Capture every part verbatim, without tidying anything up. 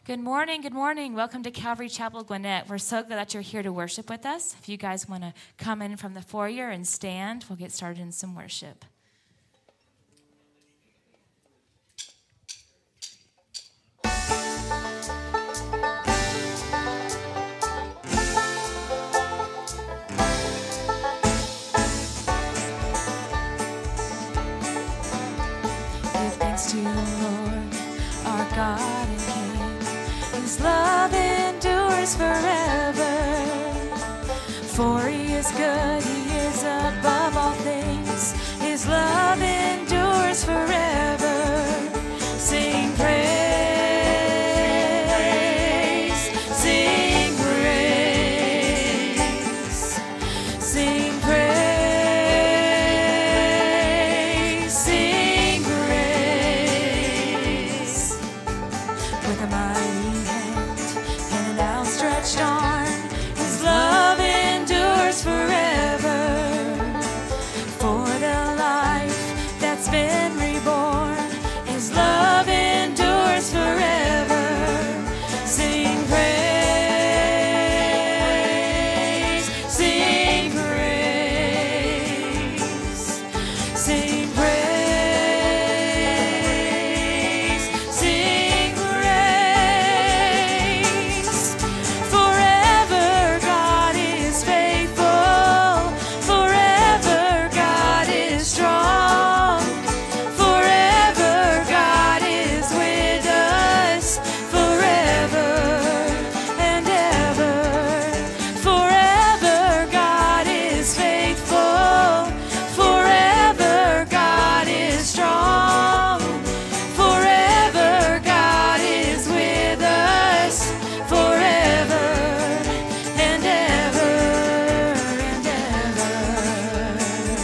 Good morning, good morning. Welcome to Calvary Chapel Gwinnett. We're so glad that you're here to worship with us. If you guys want to come in from the foyer and stand, we'll get started in some worship. Give thanks to the Lord, our God and King. His love endures forever, for he is good, he is above all things. His love endures forever. Sing praise, sing praise, sing praise, sing praise. With a mighty hand and an outstretched arm, his love endures forever. For the life that's been reborn, his love endures forever. Sing praise, sing praise, sing praise, sing praise. Forever God is faithful, forever God is strong, forever God is with us, forever and ever. Forever God is faithful, forever God is strong, forever God is with us, forever and ever and ever.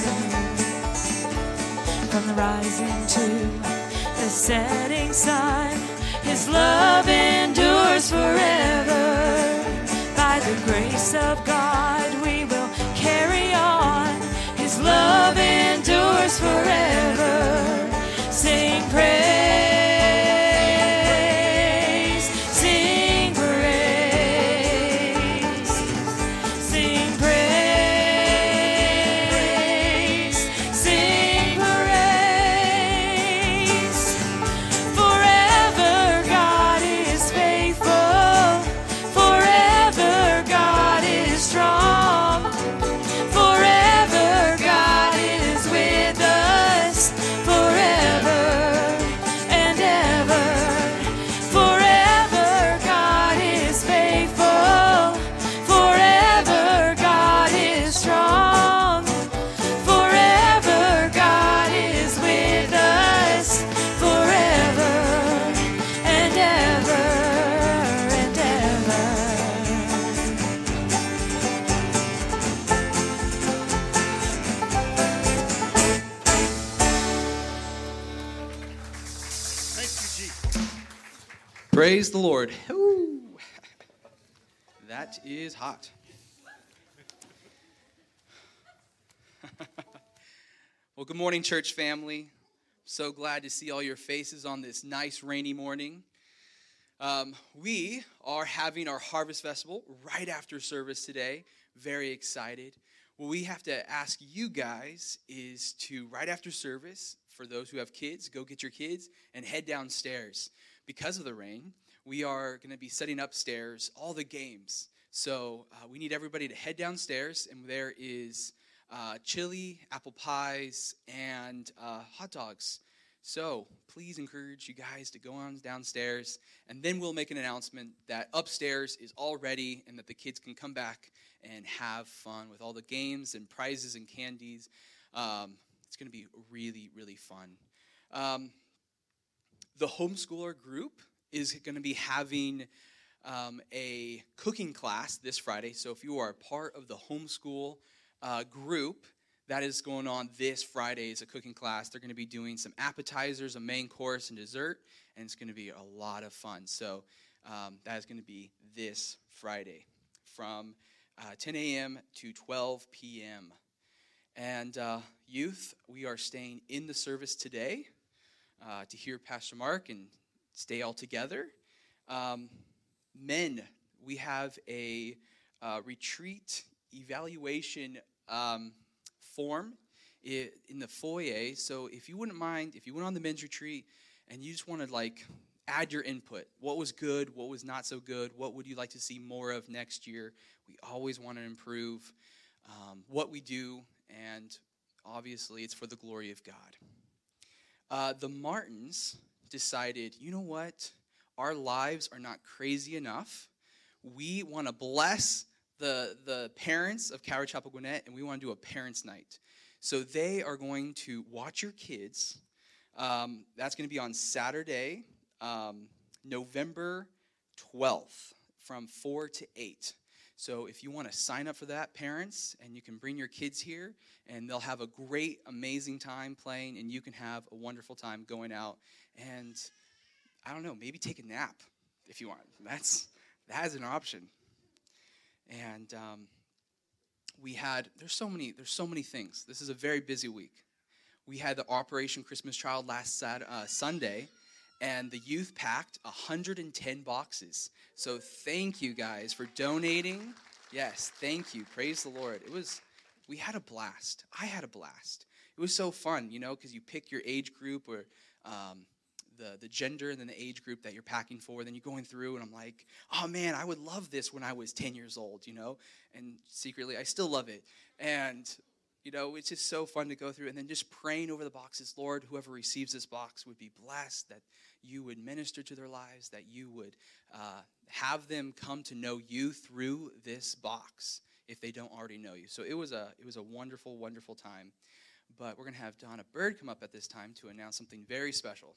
From the rising to the setting sun, his love endures forever. By the grace of God we will carry on, his love endures forever. Sing praise, sing praise, sing praise, sing praise. Forever God is faithful, forever God is strong, forever God is with us, forever and ever. Forever God is faithful, forever God is strong, forever God is with us, forever and ever and ever. Thank you, G. Praise the Lord. Ooh. That is hot. Well, good morning, church family. So glad to see all your faces on this nice rainy morning. Um, we are having our Harvest Festival right after service today. Very excited. What we have to ask you guys is to, right after service, for those who have kids, go get your kids and head downstairs. Because of the rain, we are going to be setting upstairs all the games. So uh, we need everybody to head downstairs, and there is uh, chili, apple pies, and uh, hot dogs. So please encourage you guys to go on downstairs, and then we'll make an announcement that upstairs is all ready and that the kids can come back and have fun with all the games and prizes and candies. Um, it's going to be really, really fun. Um, the homeschooler group is going to be having um, a cooking class this Friday. So if you are a part of the homeschool uh, group, that is going on this Friday is a cooking class. They're going to be doing some appetizers, a main course, and dessert, and it's going to be a lot of fun. So um, that is going to be this Friday from uh, ten a.m. to twelve p.m. And uh, youth, we are staying in the service today uh, to hear Pastor Mark and stay all together. Um, men, we have a uh, retreat evaluation um, form i- in the foyer. So if you wouldn't mind, if you went on the men's retreat and you just want to like add your input, what was good, what was not so good, what would you like to see more of next year? We always want to improve um, what we do, and obviously it's for the glory of God. Uh, the Martins decided, you know what? Our lives are not crazy enough. We want to bless the, the parents of Calvary Chapel Gwinnett, and we want to do a parents' night. So they are going to watch your kids. Um, that's going to be on Saturday, um, November twelfth, from four to eight. So if you want to sign up for that, parents, and you can bring your kids here, and they'll have a great, amazing time playing, and you can have a wonderful time going out. And I don't know, maybe take a nap if you want. That's that is an option. And um, we had there's so many there's so many things. This is a very busy week. We had the Operation Christmas Child last Saturday, uh, Sunday, and the youth packed one hundred ten boxes. So thank you guys for donating. Yes, thank you. Praise the Lord. It was we had a blast. I had a blast. It was so fun, you know, because you pick your age group or um, the the gender and then the age group that you're packing for. Then you're going through, and I'm like, oh man, I would love this when I was ten years old, you know. And secretly, I still love it. And you know, it's just so fun to go through, and then just praying over the boxes. Lord, whoever receives this box would be blessed, that you would minister to their lives, that you would uh, have them come to know you through this box if they don't already know you. So it was a it was a wonderful, wonderful time. But we're going to have Donna Bird come up at this time to announce something very special.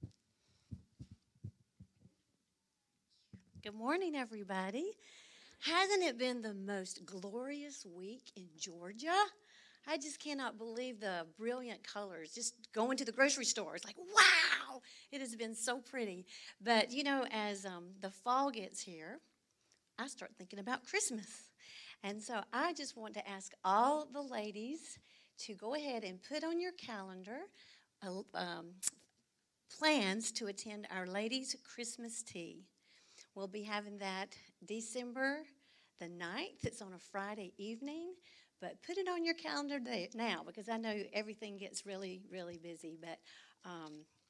Good morning, everybody. Hasn't it been the most glorious week in Georgia? I just cannot believe the brilliant colors. Just going to the grocery store, it's like, wow, it has been so pretty. But, you know, as um, the fall gets here, I start thinking about Christmas. And so I just want to ask all the ladies to go ahead and put on your calendar uh, um, plans to attend our ladies' Christmas tea. We'll be having that December the ninth. It's on a Friday evening. But put it on your calendar now, because I know everything gets really, really busy. But um,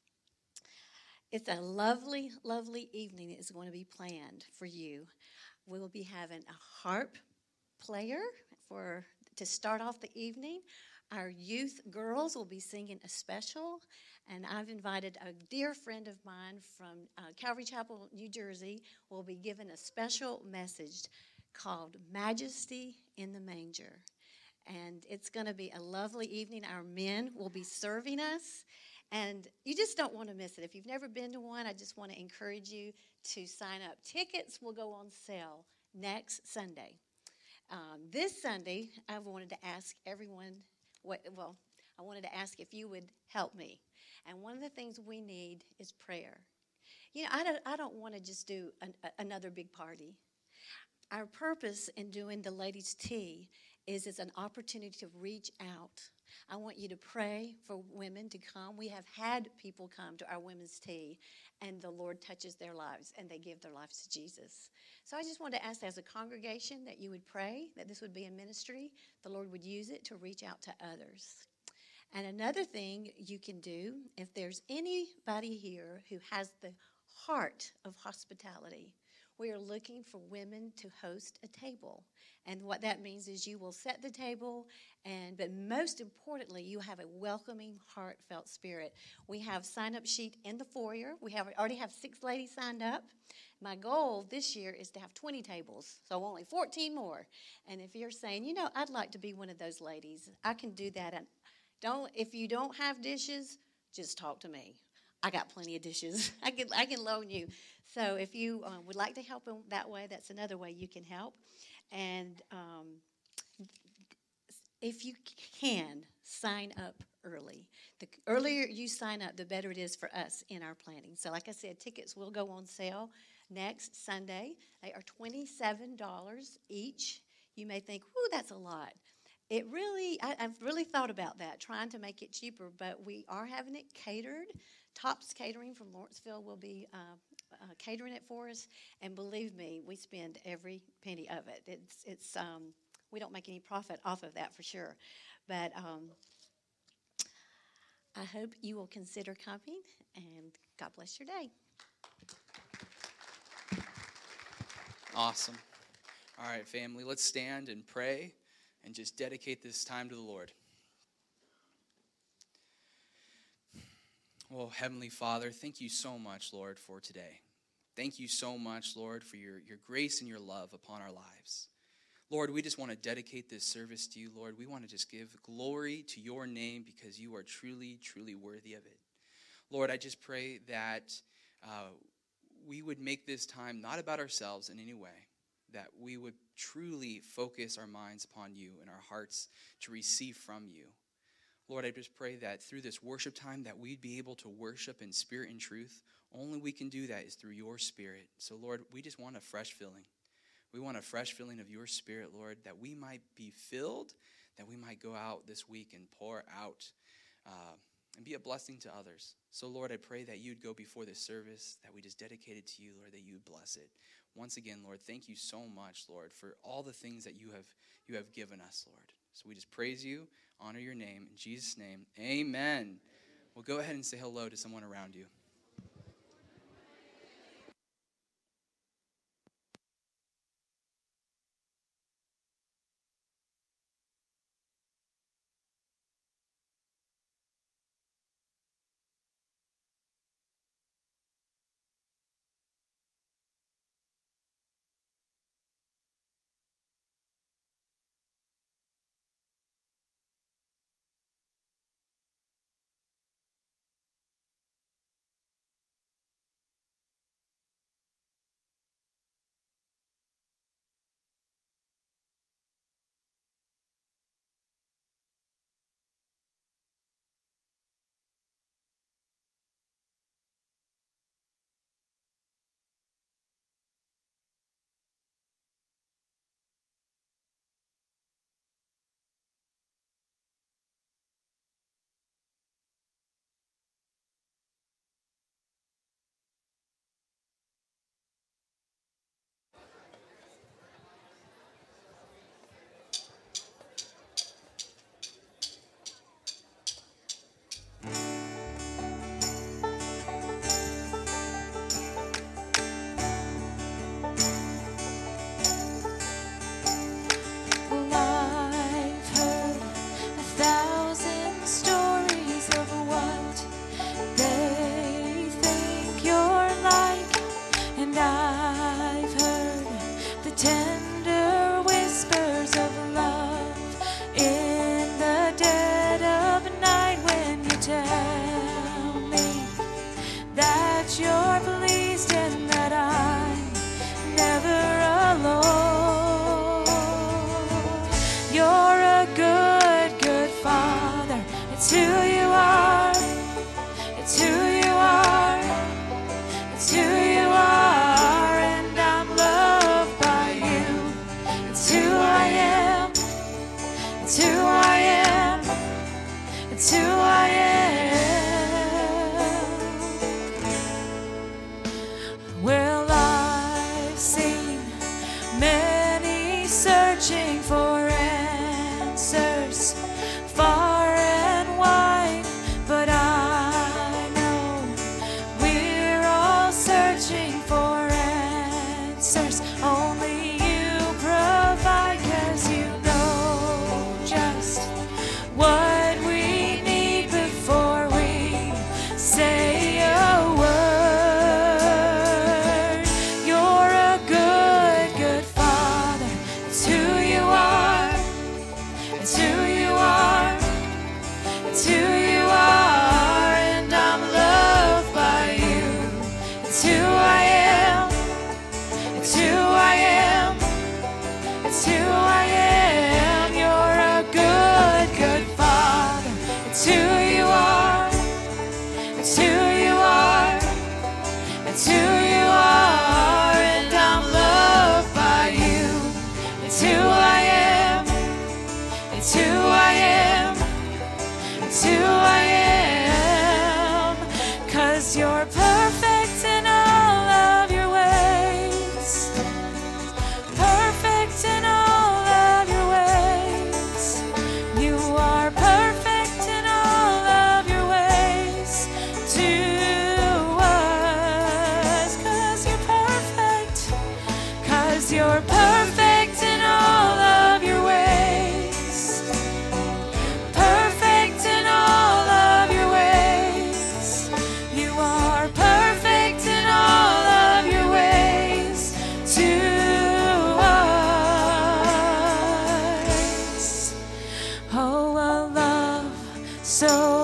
it's a lovely, lovely evening that is going to be planned for you. We will be having a harp player for to start off the evening. Our youth girls will be singing a special. And I've invited a dear friend of mine from uh, Calvary Chapel, New Jersey, will be giving a special message called Majesty in the Manger. And it's going to be a lovely evening. Our men will be serving us, and you just don't want to miss it. If you've never been to one, I just want to encourage you to sign up. Tickets will go on sale next Sunday. Um, this Sunday, I wanted to ask everyone, what, well, I wanted to ask if you would help me. And one of the things we need is prayer. You know, I don't, I don't want to just do an, a, another big party. Our purpose in doing the ladies' tea is it's an opportunity to reach out. I want you to pray for women to come. We have had people come to our women's tea, and the Lord touches their lives, and they give their lives to Jesus. So I just want to ask as a congregation that you would pray, that this would be a ministry. The Lord would use it to reach out to others. And another thing you can do, if there's anybody here who has the heart of hospitality, we are looking for women to host a table. And what that means is you will set the table, and but most importantly, you have a welcoming, heartfelt spirit. We have sign-up sheet in the foyer. We have already have six ladies signed up. My goal this year is to have twenty tables, so only fourteen more. And if you're saying, you know, I'd like to be one of those ladies, I can do that. And don't if you don't have dishes, just talk to me. I got plenty of dishes. I can I can loan you. So if you uh, would like to help in that way, that's another way you can help. And um, if you can, sign up early. The earlier you sign up, the better it is for us in our planning. So like I said, tickets will go on sale next Sunday. They are twenty-seven dollars each. You may think, whoo, that's a lot. it really, I, I've really thought about that, trying to make it cheaper, but we are having it catered. Tops Catering from Lawrenceville will be uh, uh, catering it for us, and believe me, we spend every penny of it. It's, it's, um, we don't make any profit off of that for sure, but um, I hope you will consider coming, and God bless your day. Awesome. All right, family, let's stand and pray and just dedicate this time to the Lord. Well, Heavenly Father, thank you so much, Lord, for today. Thank you so much, Lord, for your, your grace and your love upon our lives. Lord, we just want to dedicate this service to you, Lord. We want to just give glory to your name because you are truly, truly worthy of it. Lord, I just pray that uh, we would make this time not about ourselves in any way, that we would truly focus our minds upon you and our hearts to receive from you. Lord, I just pray that through this worship time that we'd be able to worship in spirit and truth. Only we can do that is through your Spirit. So, Lord, we just want a fresh filling. We want a fresh filling of your Spirit, Lord, that we might be filled, that we might go out this week and pour out uh, and be a blessing to others. So, Lord, I pray that you'd go before this service, that we just dedicate it to you, Lord, that you'd bless it. Once again, Lord, thank you so much, Lord, for all the things that you have you have given us, Lord. So we just praise you, honor your name. In Jesus' name, amen. Well, go ahead and say hello to someone around you.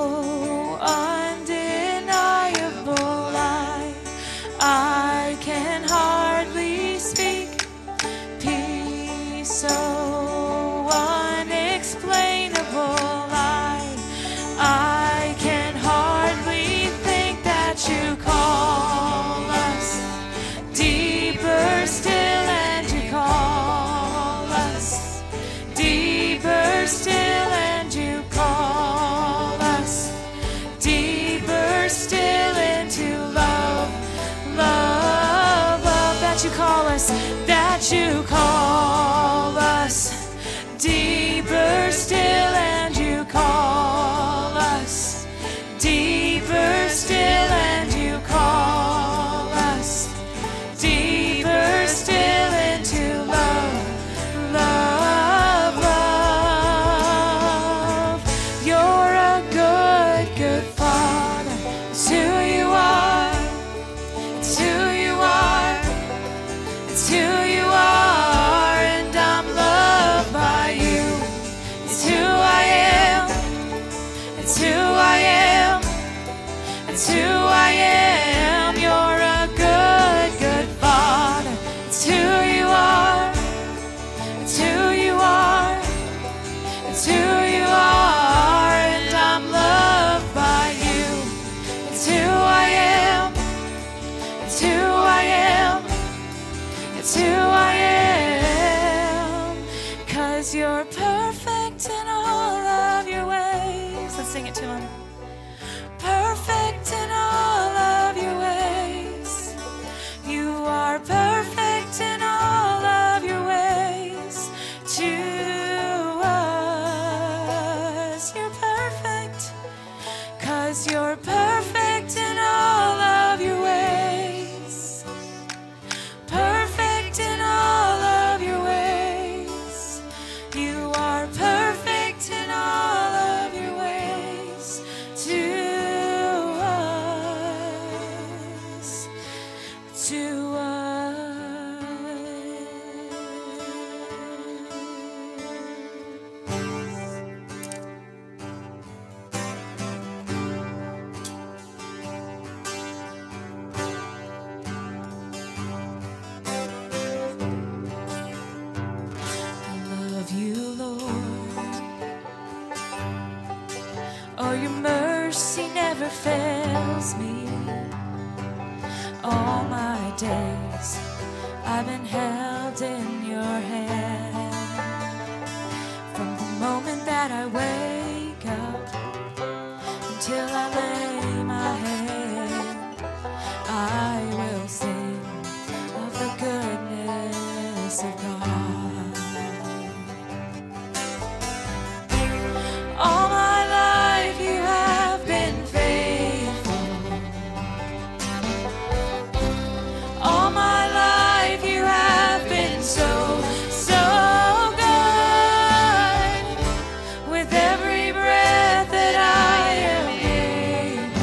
undeniable. I, I can hardly speak. Peace so unexplainable. I, I can hardly think that you call us deeper still, and you call us deeper still, and you call us deeper still into love, love, love. That you call us, that you call us deeper still, and you call us deeper still, and you call us deeper still into love, love, love. You're a good, good Father. It's who you are. It's who you are. It's who you are, and I'm loved by you. It's who I am. It's who I am. It's who I am. You're a good, good Father. It's who you are. It's who you are. It's who you are, and I'm loved by you. It's who I am. It's who I am. It's who I am. 'Cause you're perfect in all of your ways. Let's sing it to him. Perfect in all of your ways. You are perfect in all of your ways to us. You're perfect, 'cause you're perfect in all of your ways. Perfect in all of your ways. You are perfect in all of your ways to us, to I love you, Lord. Oh, your mercy never fails me. All my days I've been held in your hand. From the moment that I wake up until I lay my head, I will sing of the goodness of God. All my life you have been faithful. All my life you have been so, so good. With every breath that I am able,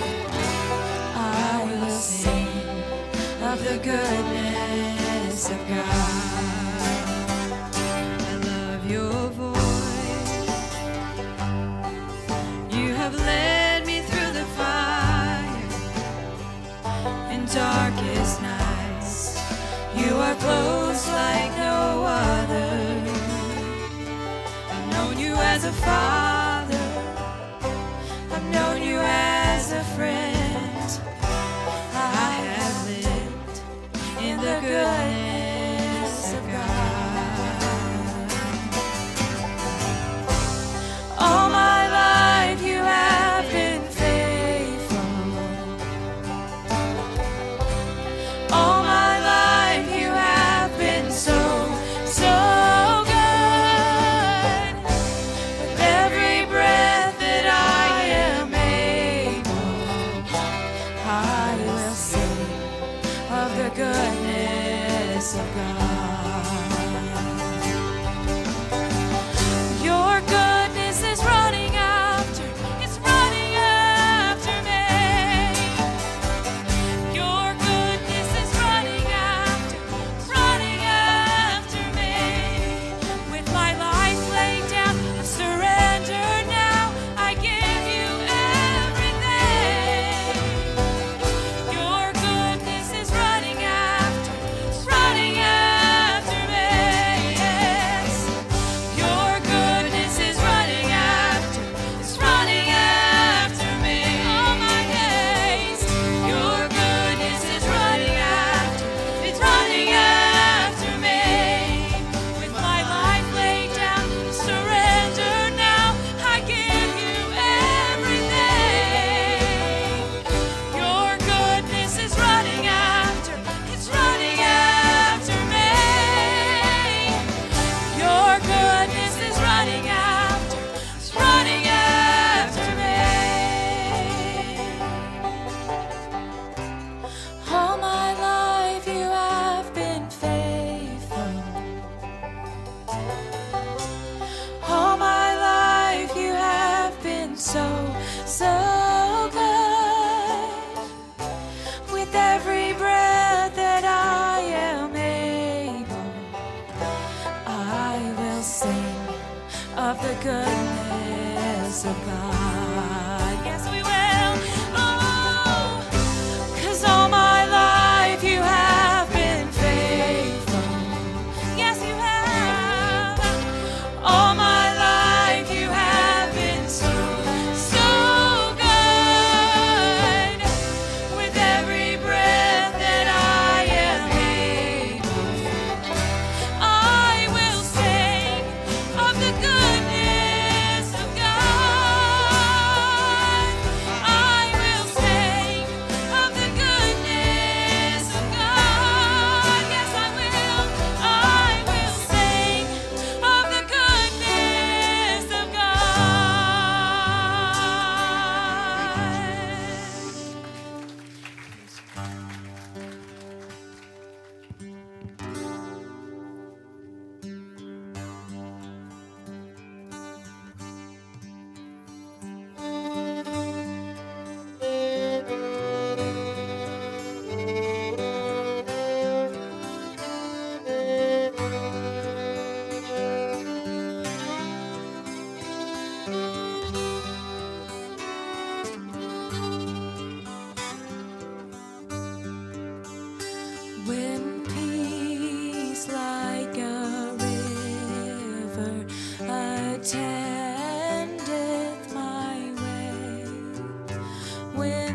I will sing of the goodness of God. I love your voice. You have led me through the fire in darkest nights. You are close like no other. I've known you as a father. I've known you as a friend. I have lived in the goodness of God. All my life you have been faithful. All my life you have been so, so good. With every breath that I am able,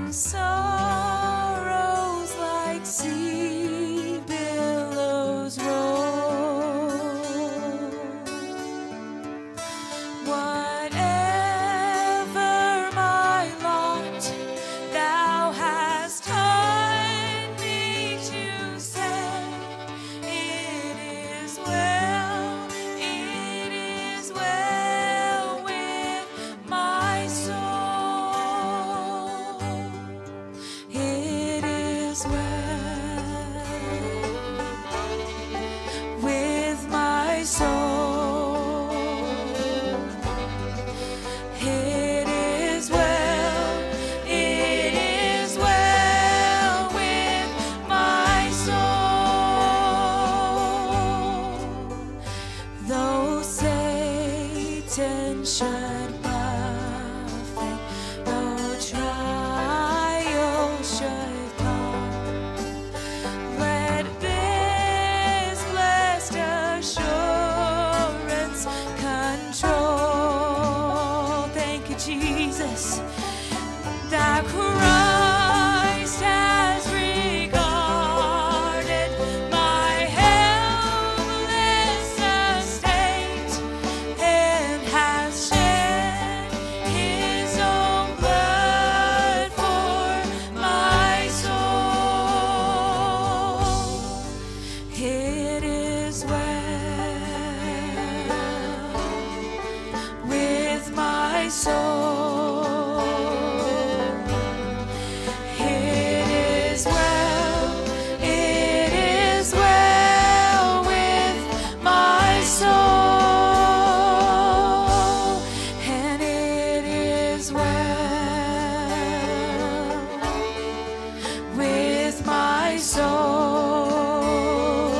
sorrows like sea billows roll. Whatever my lot, thou hast taught me to say, it is well, it is well with my soul. It is well with my soul. It is well, it is well with my soul. Though Satan should buffet, though trial should come, let this blessed assurance control. Thank you, Jesus, that Christ has regarded my helpless estate and has shed his own blood for my soul. It is well with my soul. It is well, it is well with my soul, and it is well with my soul.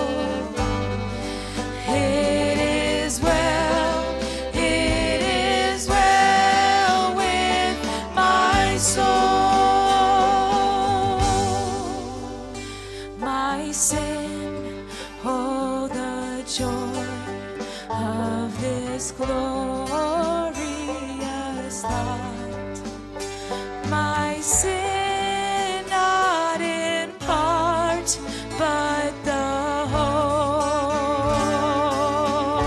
It is well, it is well with my soul. My sin, oh, the joy of this glorious thought. My sin, not in part, but the whole,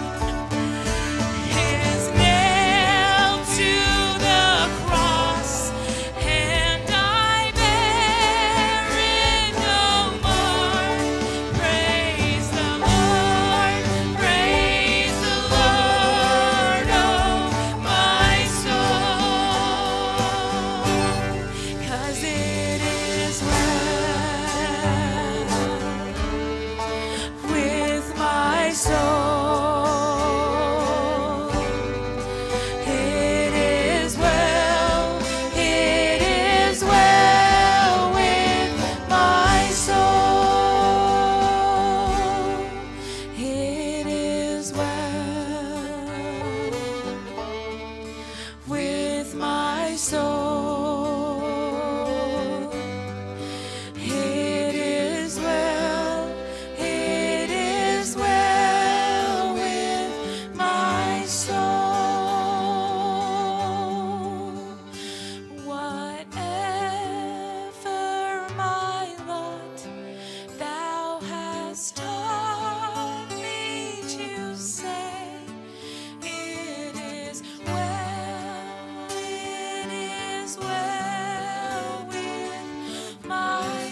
is nailed to the cross, and I bear it no more. Praise the Lord, praise the Lord, oh my soul, 'cause it is well with my soul. It is well, it is well with my soul. It is well with my soul. It is well, it is well with my soul. Whatever my lot, thou hast taught me to say, it is well, it is well with my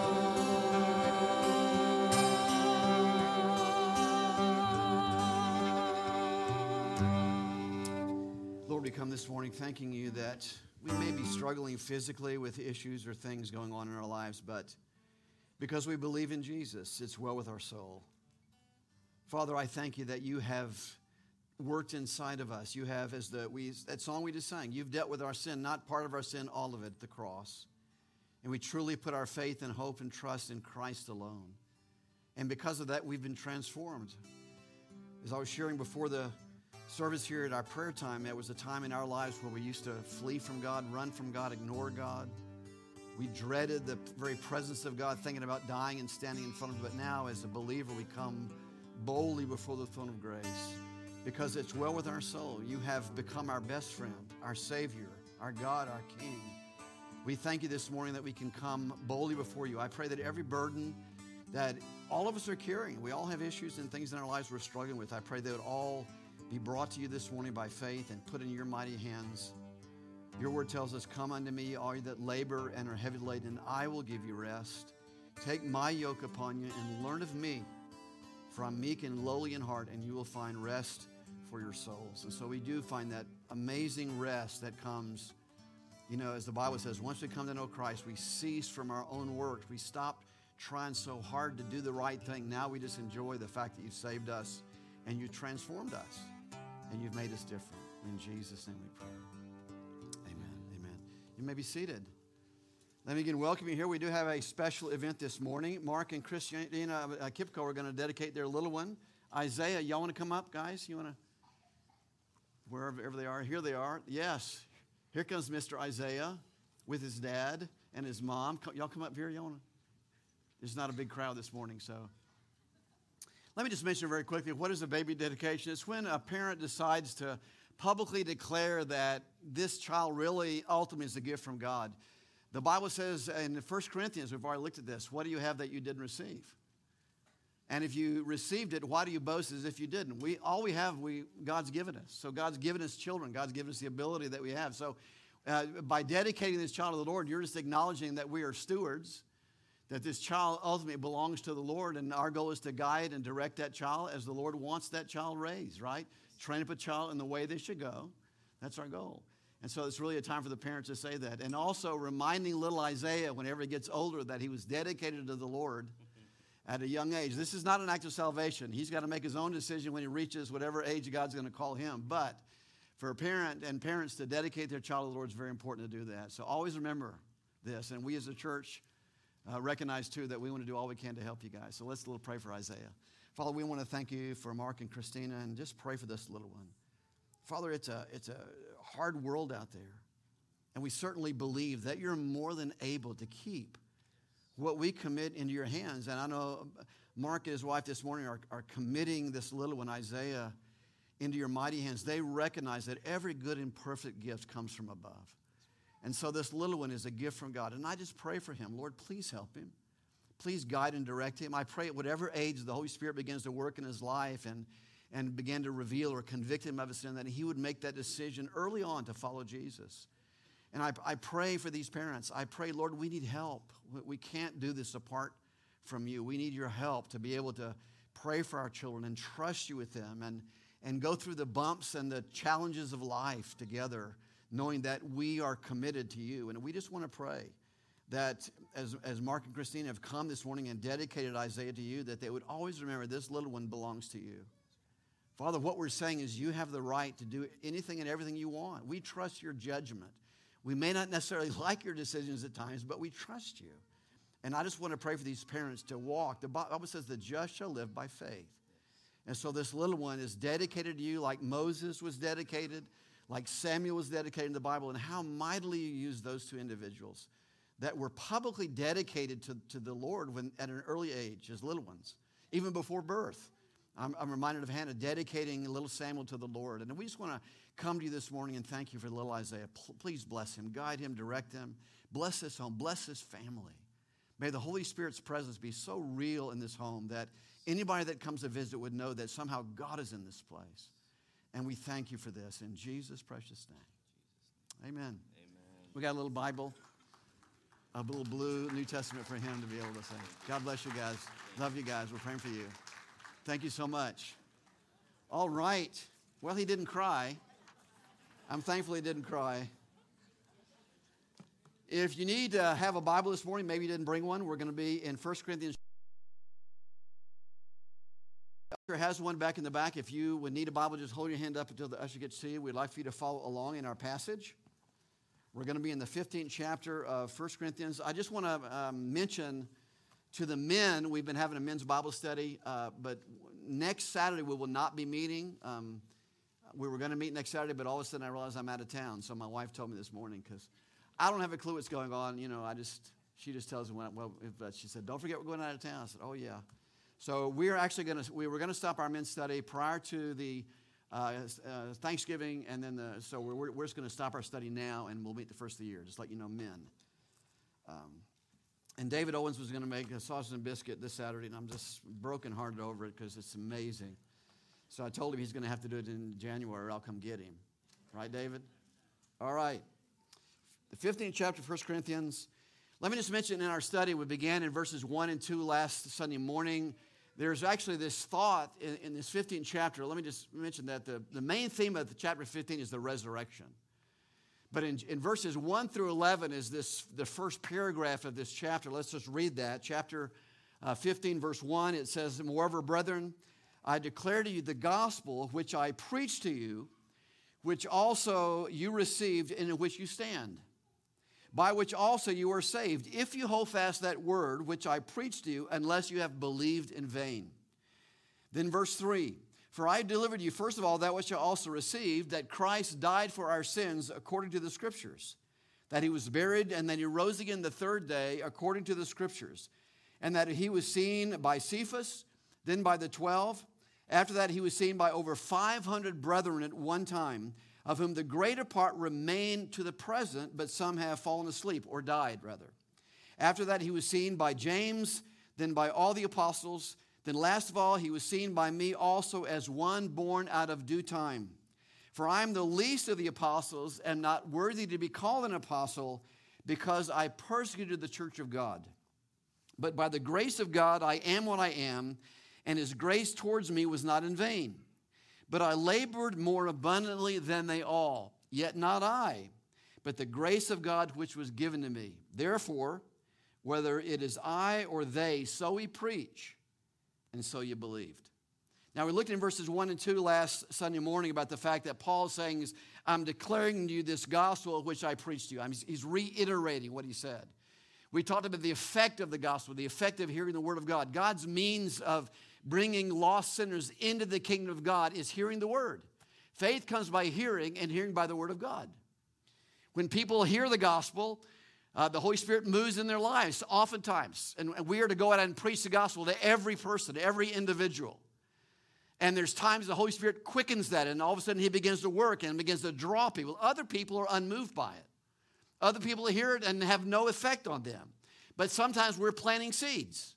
soul. Lord, we come this morning thanking you that we may be struggling physically with issues or things going on in our lives, but because we believe in Jesus, it's well with our soul. Father, I thank you that you have worked inside of us. You have, as the we that song we just sang, you've dealt with our sin, not part of our sin, all of it, at the cross. And we truly put our faith and hope and trust in Christ alone. And because of that, we've been transformed. As I was sharing before the service here at our prayer time, there was a time in our lives where we used to flee from God, run from God, ignore God. We dreaded the very presence of God, thinking about dying and standing in front of Him. But now, as a believer, we come boldly before the throne of grace because it's well with our soul. You have become our best friend, our Savior, our God, our King. We thank you this morning that we can come boldly before you. I pray that every burden that all of us are carrying, we all have issues and things in our lives we're struggling with. I pray they would all be brought to you this morning by faith and put in your mighty hands. Your word tells us, come unto me, all you that labor and are heavy laden, and I will give you rest. Take my yoke upon you and learn of me, for I'm meek and lowly in heart, and you will find rest for your souls. And so we do find that amazing rest that comes, you know, as the Bible says, once we come to know Christ, we cease from our own works. We stop trying so hard to do the right thing. Now we just enjoy the fact that you've saved us and you transformed us and you've made us different. In Jesus' name we pray. Amen. Amen. You may be seated. Let me again welcome you here. We do have a special event this morning. Mark and Christina uh, Kipko are going to dedicate their little one. Isaiah, y'all want to come up, guys? You want to? Wherever they are. Here they are. Yes. Here comes Mister Isaiah with his dad and his mom. Y'all come up here. Y'all want to? There's not a big crowd this morning, so. Let me just mention very quickly, what is a baby dedication? It's when a parent decides to publicly declare that this child really ultimately is a gift from God. The Bible says in First Corinthians, we've already looked at this, what do you have that you didn't receive? And if you received it, why do you boast as if you didn't? We all we have, we God's given us. So God's given us children. God's given us the ability that we have. So uh, by dedicating this child to the Lord, you're just acknowledging that we are stewards, that this child ultimately belongs to the Lord, and our goal is to guide and direct that child as the Lord wants that child raised, right? Train up a child in the way they should go. That's our goal. And so it's really a time for the parents to say that. And also reminding little Isaiah, whenever he gets older, that he was dedicated to the Lord at a young age. This is not an act of salvation. He's got to make his own decision when he reaches whatever age God's going to call him. But for a parent and parents to dedicate their child to the Lord is very important to do that. So always remember this. And we as a church uh, recognize, too, that we want to do all we can to help you guys. So let's a little pray for Isaiah. Father, we want to thank you for Mark and Christina, and just pray for this little one. Father, it's a, it's a hard world out there. And we certainly believe that you're more than able to keep what we commit into your hands. And I know Mark and his wife this morning are, are committing this little one, Isaiah, into your mighty hands. They recognize that every good and perfect gift comes from above. And so this little one is a gift from God. And I just pray for him. Lord, please help him. Please guide and direct him. I pray at whatever age the Holy Spirit begins to work in his life and, and begin to reveal or convict him of a sin, that he would make that decision early on to follow Jesus. And I, I pray for these parents. I pray, Lord, we need help. We can't do this apart from you. We need your help to be able to pray for our children and trust you with them and, and go through the bumps and the challenges of life together, knowing that we are committed to you. And we just want to pray that as, as Mark and Christina have come this morning and dedicated Isaiah to you, that they would always remember this little one belongs to you. Father, what we're saying is you have the right to do anything and everything you want. We trust your judgment. We may not necessarily like your decisions at times, but we trust you. And I just want to pray for these parents to walk. The Bible says the just shall live by faith. And so this little one is dedicated to you like Moses was dedicated, like Samuel was dedicated in the Bible, and how mightily you use those two individuals that were publicly dedicated to, to the Lord when, at an early age as little ones, even before birth. I'm, I'm reminded of Hannah dedicating little Samuel to the Lord. And we just want to come to you this morning and thank you for little Isaiah. P- please bless him, guide him, direct him. Bless this home, bless this family. May the Holy Spirit's presence be so real in this home that anybody that comes to visit would know that somehow God is in this place. And we thank you for this in Jesus' precious name. Amen. Amen. We got a little Bible, a little blue New Testament for him to be able to say. God bless you guys. Love you guys. We're praying for you. Thank you so much. All right. Well, he didn't cry. I'm thankful he didn't cry. If you need to have a Bible this morning, maybe you didn't bring one, we're going to be in First Corinthians. The usher has one back in the back. If you would need a Bible, just hold your hand up until the usher gets to you. We'd like for you to follow along in our passage. We're going to be in the fifteenth chapter of First Corinthians. I just want to um, mention to the men, we've been having a men's Bible study, uh, but next Saturday we will not be meeting. Um, we were going to meet next Saturday, but all of a sudden I realized I'm out of town. So my wife told me this morning because I don't have a clue what's going on. You know, I just, she just tells me, well, if, she said, don't forget we're going out of town. I said, oh, yeah. So we're actually going to, we were going to stop our men's study prior to the uh, uh, Thanksgiving, and then the, so we're, we're just going to stop our study now, and we'll meet the first of the year, just let you know, men. Um, and David Owens was going to make a sausage and biscuit this Saturday, and I'm just brokenhearted over it because it's amazing. So I told him he's going to have to do it in January, or I'll come get him. Right, David? All right. The fifteenth chapter of First Corinthians. Let me just mention in our study, we began in verses one and two last Sunday morning. There's actually this thought in, in this fifteenth chapter. Let me just mention that the, the main theme of the chapter fifteen is the resurrection. But in, in verses one through eleven is this the first paragraph of this chapter. Let's just read that. Chapter uh, fifteen, verse one, it says, "Moreover, brethren, I declare to you the gospel which I preached to you, which also you received and in which you stand, by which also you are saved, if you hold fast that word which I preached to you, unless you have believed in vain." Then verse three, "For I delivered you first of all that which I also received, that Christ died for our sins according to the Scriptures, that he was buried, and that he rose again the third day according to the Scriptures, and that he was seen by Cephas, then by the twelve. After that he was seen by over five hundred brethren at one time, of whom the greater part remain to the present, but some have fallen asleep," or died, rather. "After that he was seen by James, then by all the apostles. Then last of all he was seen by me also, as one born out of due time. For I am the least of the apostles, and not worthy to be called an apostle, because I persecuted the church of God. But by the grace of God I am what I am, and his grace towards me was not in vain. But I labored more abundantly than they all, yet not I, but the grace of God which was given to me. Therefore, whether it is I or they, so we preach, and so you believed." Now, we looked in verses one and two last Sunday morning about the fact that Paul is saying, is, "I'm declaring to you this gospel which I preached to you." I mean, he's reiterating what he said. We talked about the effect of the gospel, the effect of hearing the word of God. God's means of bringing lost sinners into the kingdom of God is hearing the word. Faith comes by hearing, and hearing by the word of God. When people hear the gospel, uh, the Holy Spirit moves in their lives oftentimes. And, and we are to go out and preach the gospel to every person, to every individual. And there's times the Holy Spirit quickens that, and all of a sudden he begins to work and begins to draw people. Other people are unmoved by it. Other people hear it and have no effect on them. But sometimes we're planting seeds.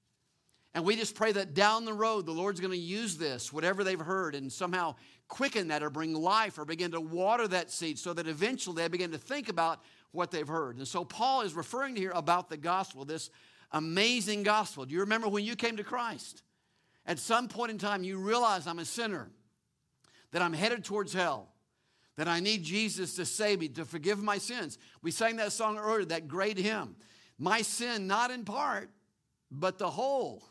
And we just pray that down the road, the Lord's going to use this, whatever they've heard, and somehow quicken that or bring life or begin to water that seed so that eventually they begin to think about what they've heard. And so Paul is referring here about the gospel, this amazing gospel. Do you remember when you came to Christ? At some point in time, you realized I'm a sinner, that I'm headed towards hell, that I need Jesus to save me, to forgive my sins. We sang that song earlier, that great hymn. My sin, not in part, but the whole.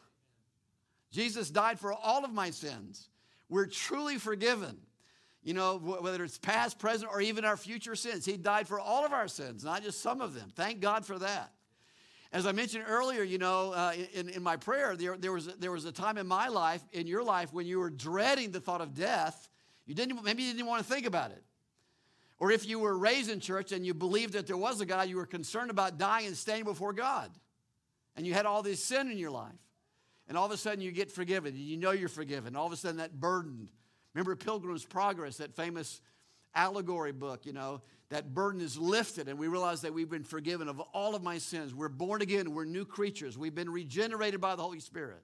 Jesus died for all of my sins. We're truly forgiven. You know, whether it's past, present, or even our future sins. He died for all of our sins, not just some of them. Thank God for that. As I mentioned earlier, you know, uh, in, in my prayer, there, there, was, there was a time in my life, in your life, when you were dreading the thought of death. You didn't, maybe you didn't want to think about it. Or if you were raised in church and you believed that there was a God, you were concerned about dying and standing before God. And you had all this sin in your life. And all of a sudden you get forgiven, and you know you're forgiven. All of a sudden that burden. Remember Pilgrim's Progress, that famous allegory book, you know, that burden is lifted, and we realize that we've been forgiven of all of my sins. We're born again. We're new creatures. We've been regenerated by the Holy Spirit.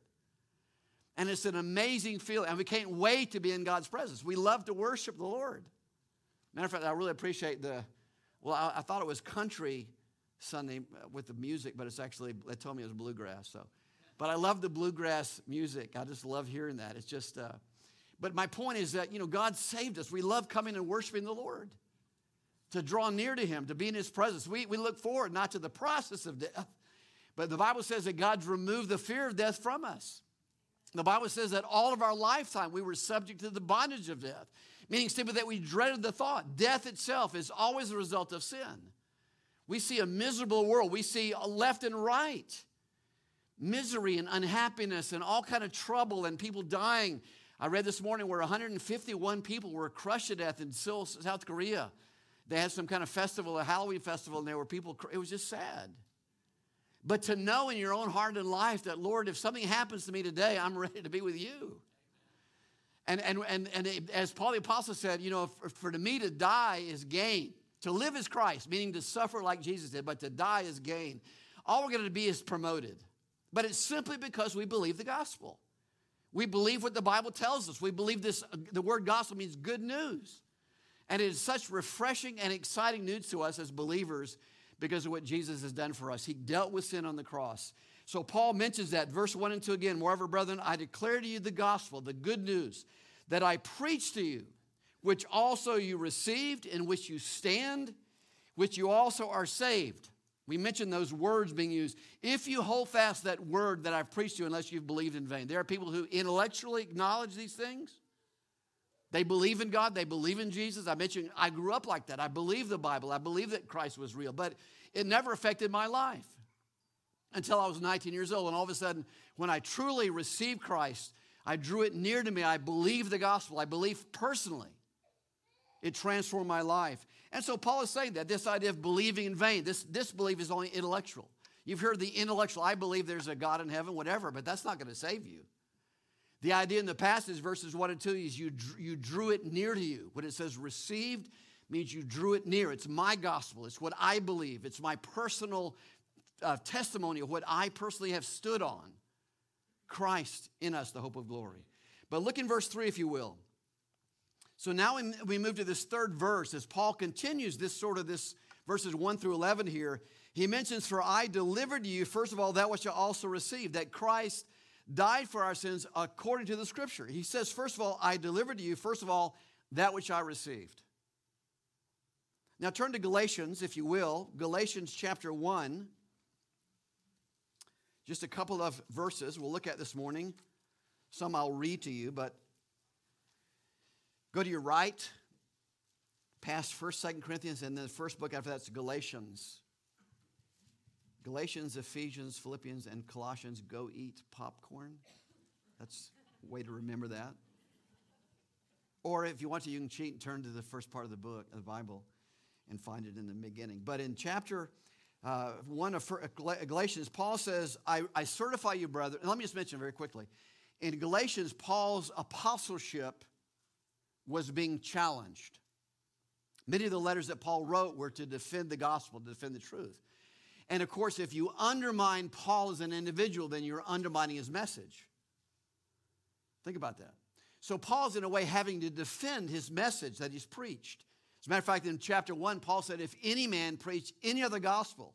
And it's an amazing feeling, and we can't wait to be in God's presence. We love to worship the Lord. Matter of fact, I really appreciate the, well, I, I thought it was country Sunday with the music, but it's actually, they told me it was bluegrass, so. But I love the bluegrass music. I just love hearing that. It's just, uh, but my point is that, you know, God saved us. We love coming and worshiping the Lord, to draw near to him, to be in his presence. We, we look forward not to the process of death, but the Bible says that God's removed the fear of death from us. The Bible says that all of our lifetime we were subject to the bondage of death, meaning simply that we dreaded the thought. Death itself is always a result of sin. We see a miserable world. We see left and right misery and unhappiness and all kind of trouble and people dying. I read this morning where one hundred fifty-one people were crushed to death in Seoul, South Korea. They had some kind of festival, a Halloween festival, and there were people, it was just sad. But to know in your own heart and life that, Lord, if something happens to me today, I'm ready to be with you. And, and, and, and it, as Paul the Apostle said, you know, for, for to me to die is gain. To live is Christ, meaning to suffer like Jesus did, but to die is gain. All we're going to be is promoted. But it's simply because we believe the gospel. We believe what the Bible tells us. We believe this. The word gospel means good news. And it is such refreshing and exciting news to us as believers because of what Jesus has done for us. He dealt with sin on the cross. So Paul mentions that, verse one and two again. Moreover, brethren, I declare to you the gospel, the good news, that I preach to you, which also you received, in which you stand, which you also are saved. We mentioned those words being used. If you hold fast that word that I've preached to you, unless you've believed in vain. There are people who intellectually acknowledge these things. They believe in God. They believe in Jesus. I mentioned I grew up like that. I believe the Bible. I believe that Christ was real. But it never affected my life until I was nineteen years old. And all of a sudden, when I truly received Christ, I drew it near to me. I believed the gospel. I believed personally. It transformed my life. And so Paul is saying that, this idea of believing in vain, this, this belief is only intellectual. You've heard the intellectual, I believe there's a God in heaven, whatever, but that's not going to save you. The idea in the passage, verses one and two, is you, you drew it near to you. When it says received, means you drew it near. It's my gospel. It's what I believe. It's my personal uh, testimony of what I personally have stood on. Christ in us, the hope of glory. But look in verse three, if you will. So now we move to this third verse as Paul continues this sort of this verses one through eleven here. He mentions, for I delivered to you, first of all, that which I also received, that Christ died for our sins according to the scripture. He says, first of all, I delivered to you, first of all, that which I received. Now turn to Galatians, if you will. Galatians chapter one. Just a couple of verses we'll look at this morning. Some I'll read to you, but go to your right, past first, second Corinthians, and then the first book after that's Galatians. Galatians, Ephesians, Philippians, and Colossians. Go eat popcorn. That's a way to remember that. Or if you want to, you can cheat and turn to the first part of the book, of the Bible, and find it in the beginning. But in chapter uh, one of Galatians, Paul says, I, I certify you, brother. And let me just mention very quickly. In Galatians, Paul's apostleship was being challenged. Many of the letters that Paul wrote were to defend the gospel, to defend the truth. And of course, if you undermine Paul as an individual, then you're undermining his message. Think about that. So Paul's in a way having to defend his message that he's preached. As a matter of fact, in chapter one, Paul said, if any man preach any other gospel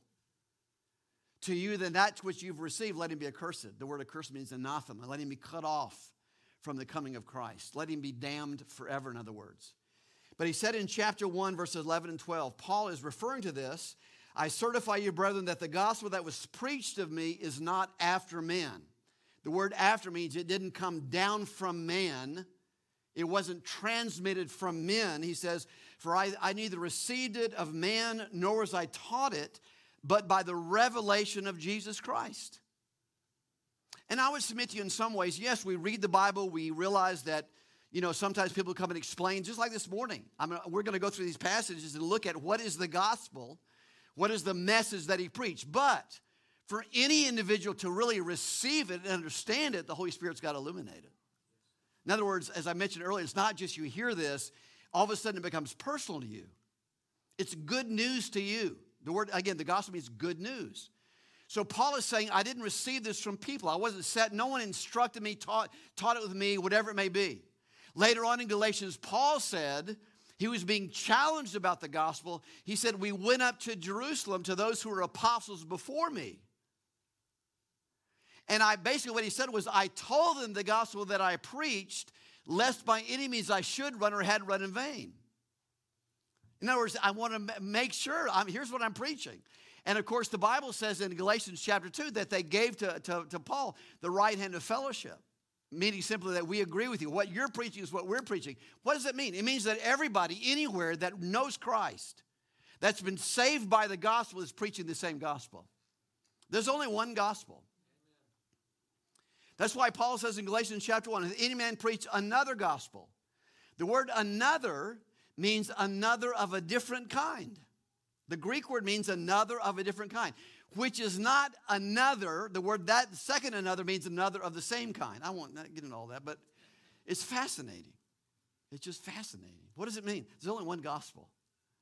to you than that which you've received, let him be accursed. The word accursed means anathema. Let him be cut off from the coming of Christ. Let him be damned forever, in other words. But he said in chapter one, verses eleven and twelve, Paul is referring to this. I certify you, brethren, that the gospel that was preached of me is not after man. The word after means it didn't come down from man. It wasn't transmitted from men. He says, for I, I neither received it of man, nor was I taught it, but by the revelation of Jesus Christ. And I would submit to you in some ways, yes, we read the Bible, we realize that, you know, sometimes people come and explain, just like this morning. I mean, we're going to go through these passages and look at what is the gospel, what is the message that he preached. But for any individual to really receive it and understand it, the Holy Spirit's got to illuminate it. In other words, as I mentioned earlier, it's not just you hear this, all of a sudden it becomes personal to you. It's good news to you. The word, again, the gospel means good news. So Paul is saying, I didn't receive this from people. I wasn't set. No one instructed me, taught, taught it with me, whatever it may be. Later on in Galatians, Paul said, he was being challenged about the gospel. He said, we went up to Jerusalem to those who were apostles before me. And I basically what he said was, I told them the gospel that I preached, lest by any means I should run or had run in vain. In other words, I want to make sure, I'm, here's what I'm preaching. And of course, the Bible says in Galatians chapter two that they gave to, to, to Paul the right hand of fellowship. Meaning simply that we agree with you. What you're preaching is what we're preaching. What does it mean? It means that everybody, anywhere that knows Christ, that's been saved by the gospel, is preaching the same gospel. There's only one gospel. That's why Paul says in Galatians chapter one, if any man preach another gospel, the word another means another of a different kind. The Greek word means another of a different kind, which is not another. The word that second another means another of the same kind. I won't get into all that, but it's fascinating. It's just fascinating. What does it mean? There's only one gospel.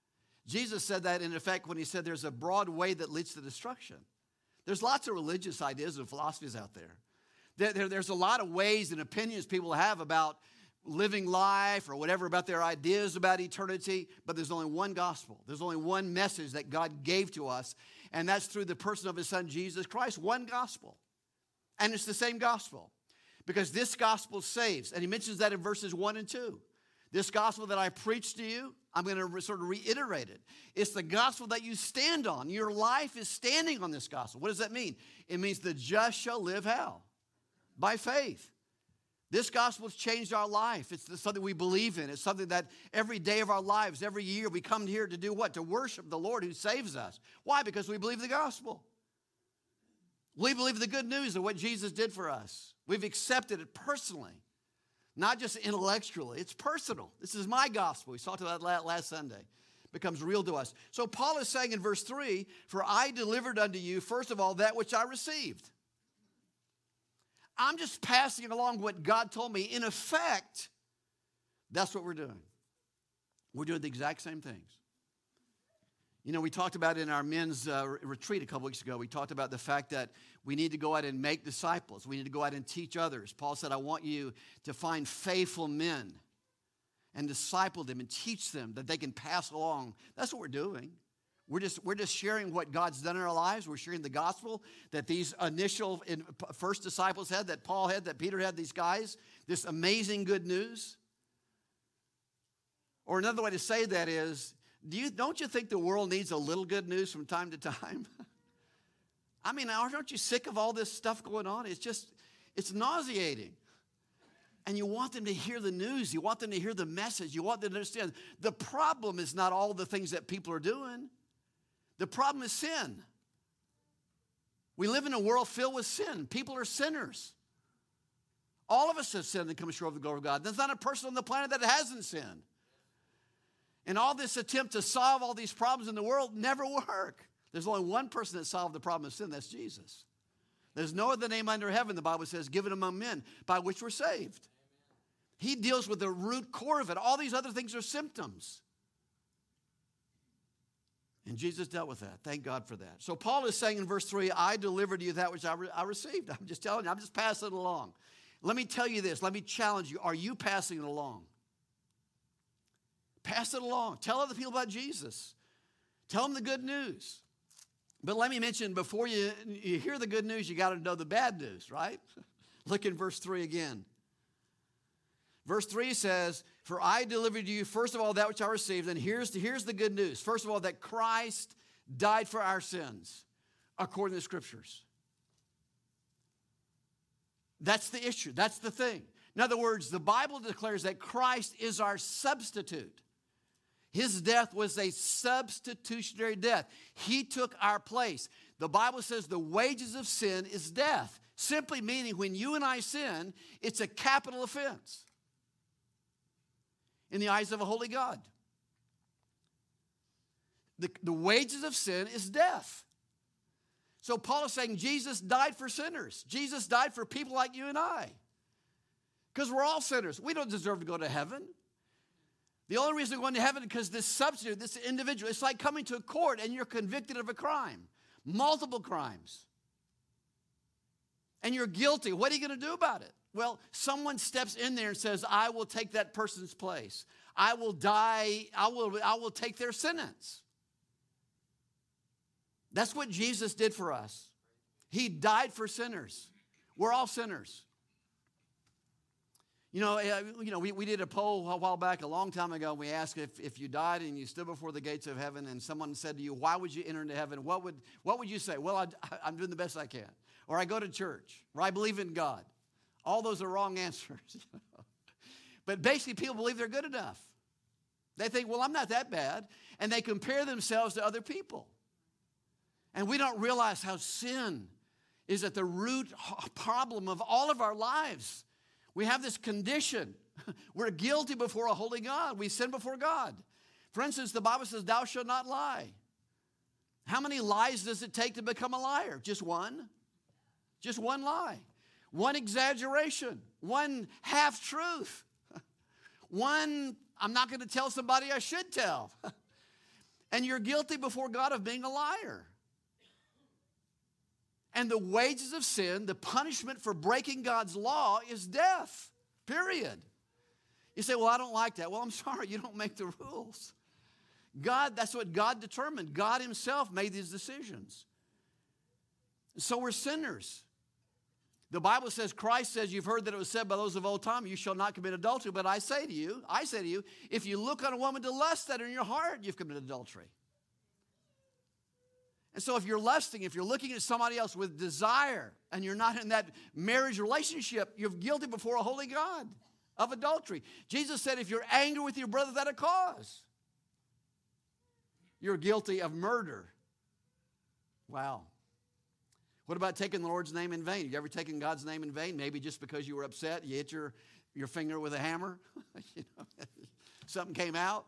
Jesus said that in effect when he said there's a broad way that leads to destruction. There's lots of religious ideas and philosophies out there. There, there. There's a lot of ways and opinions people have about living life or whatever, about their ideas about eternity, but there's only one gospel. There's only one message that God gave to us, and that's through the person of his son, Jesus Christ. One gospel. And it's the same gospel because this gospel saves. And he mentions that in verses one and two. This gospel that I preached to you, I'm going to re- sort of reiterate it. It's the gospel that you stand on. Your life is standing on this gospel. What does that mean? It means the just shall live how? By faith. This gospel has changed our life. It's something we believe in. It's something that every day of our lives, every year, we come here to do what? To worship the Lord who saves us. Why? Because we believe the gospel. We believe the good news of what Jesus did for us. We've accepted it personally. Not just intellectually, it's personal. This is my gospel. We talked about that last Sunday. It becomes real to us. So Paul is saying in verse three, for I delivered unto you, first of all, that which I received. I'm just passing along what God told me. In effect, that's what we're doing. We're doing the exact same things. You know, we talked about in our men's uh, retreat a couple weeks ago, we talked about the fact that we need to go out and make disciples. We need to go out and teach others. Paul said, I want you to find faithful men and disciple them and teach them that they can pass along. That's what we're doing. We're just, we're just sharing what God's done in our lives. We're sharing the gospel that these initial first disciples had, that Paul had, that Peter had, these guys, this amazing good news. Or another way to say that is, Do you, don't you think the world needs a little good news from time to time? I mean, aren't you sick of all this stuff going on? It's just, it's nauseating. And you want them to hear the news. You want them to hear the message. You want them to understand. The problem is not all the things that people are doing. The problem is sin. We live in a world filled with sin. People are sinners. All of us have sinned and come short of the glory of God. There's not a person on the planet that hasn't sinned. And all this attempt to solve all these problems in the world never work. There's only one person that solved the problem of sin, that's Jesus. There's no other name under heaven, the Bible says, given among men, by which we're saved. He deals with the root core of it. All these other things are symptoms. And Jesus dealt with that. Thank God for that. So Paul is saying in verse three, I delivered to you that which I, re- I received. I'm just telling you, I'm just passing it along. Let me tell you this. Let me challenge you. Are you passing it along? Pass it along. Tell other people about Jesus. Tell them the good news. But let me mention, before you, you hear the good news, you got to know the bad news, right? Look in verse three again. Verse three says, for I delivered to you, first of all, that which I received. And here's the, here's the good news. First of all, that Christ died for our sins, according to the Scriptures. That's the issue. That's the thing. In other words, the Bible declares that Christ is our substitute. His death was a substitutionary death. He took our place. The Bible says the wages of sin is death. Simply meaning when you and I sin, it's a capital offense in the eyes of a holy God. The, the wages of sin is death. So Paul is saying Jesus died for sinners. Jesus died for people like you and I. Because we're all sinners. We don't deserve to go to heaven. The only reason we're going to heaven is because this substitute, this individual, it's like coming to a court and you're convicted of a crime. Multiple crimes. And you're guilty. What are you going to do about it? Well, someone steps in there and says, I will take that person's place. I will die. I will, I will take their sentence. That's what Jesus did for us. He died for sinners. We're all sinners. You know, uh, you know, we, we did a poll a while back, a long time ago. We asked if, if you died and you stood before the gates of heaven and someone said to you, why would you enter into heaven? What would, what would you say? Well, I, I'm doing the best I can. Or I go to church. Or I believe in God. All those are wrong answers. But basically, people believe they're good enough. They think, well, I'm not that bad. And they compare themselves to other people. And we don't realize how sin is at the root problem of all of our lives. We have this condition. We're guilty before a holy God. We sin before God. For instance, the Bible says, thou shalt not lie. How many lies does it take to become a liar? Just one? Just one lie. One exaggeration. One half-truth. One, I'm not going to tell somebody I should tell. And you're guilty before God of being a liar. And the wages of sin, the punishment for breaking God's law, is death, period. You say, well, I don't like that. Well, I'm sorry, you don't make the rules. God, that's what God determined. God himself made these decisions. So we're sinners. The Bible says, Christ says, you've heard that it was said by those of old time, you shall not commit adultery. But I say to you, I say to you, if you look on a woman to lust at her in your heart, you've committed adultery. And so if you're lusting, if you're looking at somebody else with desire, and you're not in that marriage relationship, you're guilty before a holy God of adultery. Jesus said, if you're angry with your brother without a cause, you're guilty of murder. Wow. What about taking the Lord's name in vain? Have you ever taken God's name in vain? Maybe just because you were upset, you hit your, your finger with a hammer. You know, something came out.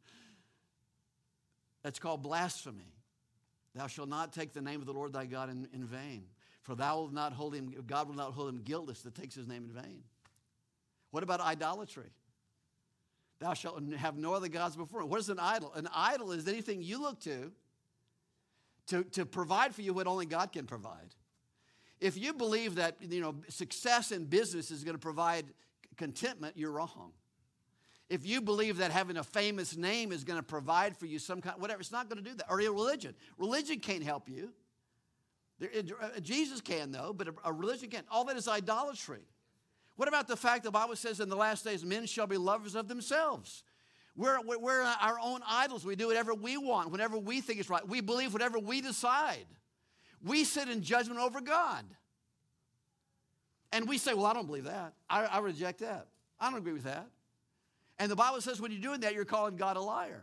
That's called blasphemy. Thou shalt not take the name of the Lord thy God in, in vain. For thou wilt not hold him, God will not hold him guiltless that takes his name in vain. What about idolatry? Thou shalt have no other gods before him. What is an idol? An idol is anything you look to, to to provide for you what only God can provide. If you believe that, you know, success in business is going to provide contentment, you're wrong. If you believe that having a famous name is going to provide for you some kind, whatever, it's not going to do that. Or a religion. Religion can't help you. There, uh, Jesus can, though, but a, a religion can't. All that is idolatry. What about the fact the Bible says in the last days, men shall be lovers of themselves? We're, we're, we're our own idols. We do whatever we want, whenever we think is right. We believe whatever we decide. We sit in judgment over God. And we say, well, I don't believe that. I, I reject that. I don't agree with that. And the Bible says when you're doing that, you're calling God a liar.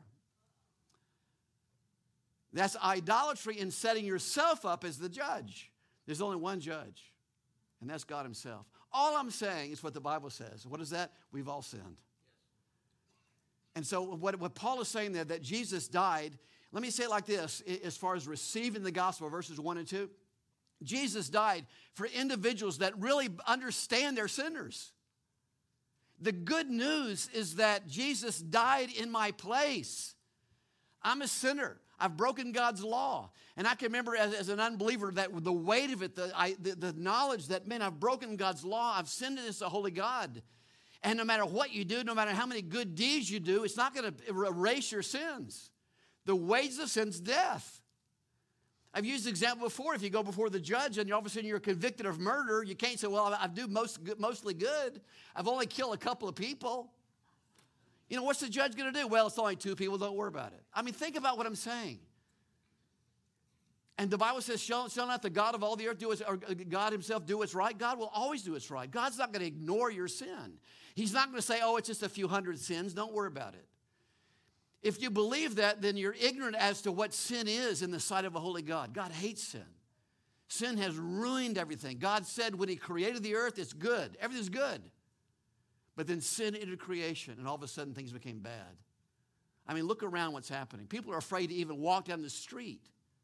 That's idolatry in setting yourself up as the judge. There's only one judge, and that's God himself. All I'm saying is what the Bible says. What is that? We've all sinned. And so what, what Paul is saying there, that Jesus died, let me say it like this, as far as receiving the gospel, verses one and two. Jesus died for individuals that really understand they're sinners. The good news is that Jesus died in my place. I'm a sinner. I've broken God's law. And I can remember as, as an unbeliever that the weight of it, the, I, the, the knowledge that, man, I've broken God's law. I've sinned against a holy God. And no matter what you do, no matter how many good deeds you do, it's not going to erase your sins. The wages of sin is death. I've used the example before. If you go before the judge and all of a sudden you're convicted of murder, you can't say, well, I do most, mostly good. I've only killed a couple of people. You know, what's the judge going to do? Well, it's only two people. Don't worry about it. I mean, think about what I'm saying. And the Bible says, shall, shall not the God of all the earth do what's, or God himself do what's right? God will always do what's right. God's not going to ignore your sin. He's not going to say, oh, it's just a few hundred sins. Don't worry about it. If you believe that, then you're ignorant as to what sin is in the sight of a holy God. God hates sin. Sin has ruined everything. God said when he created the earth, it's good. Everything's good. But then sin entered creation, and all of a sudden things became bad. I mean, look around what's happening. People are afraid to even walk down the street.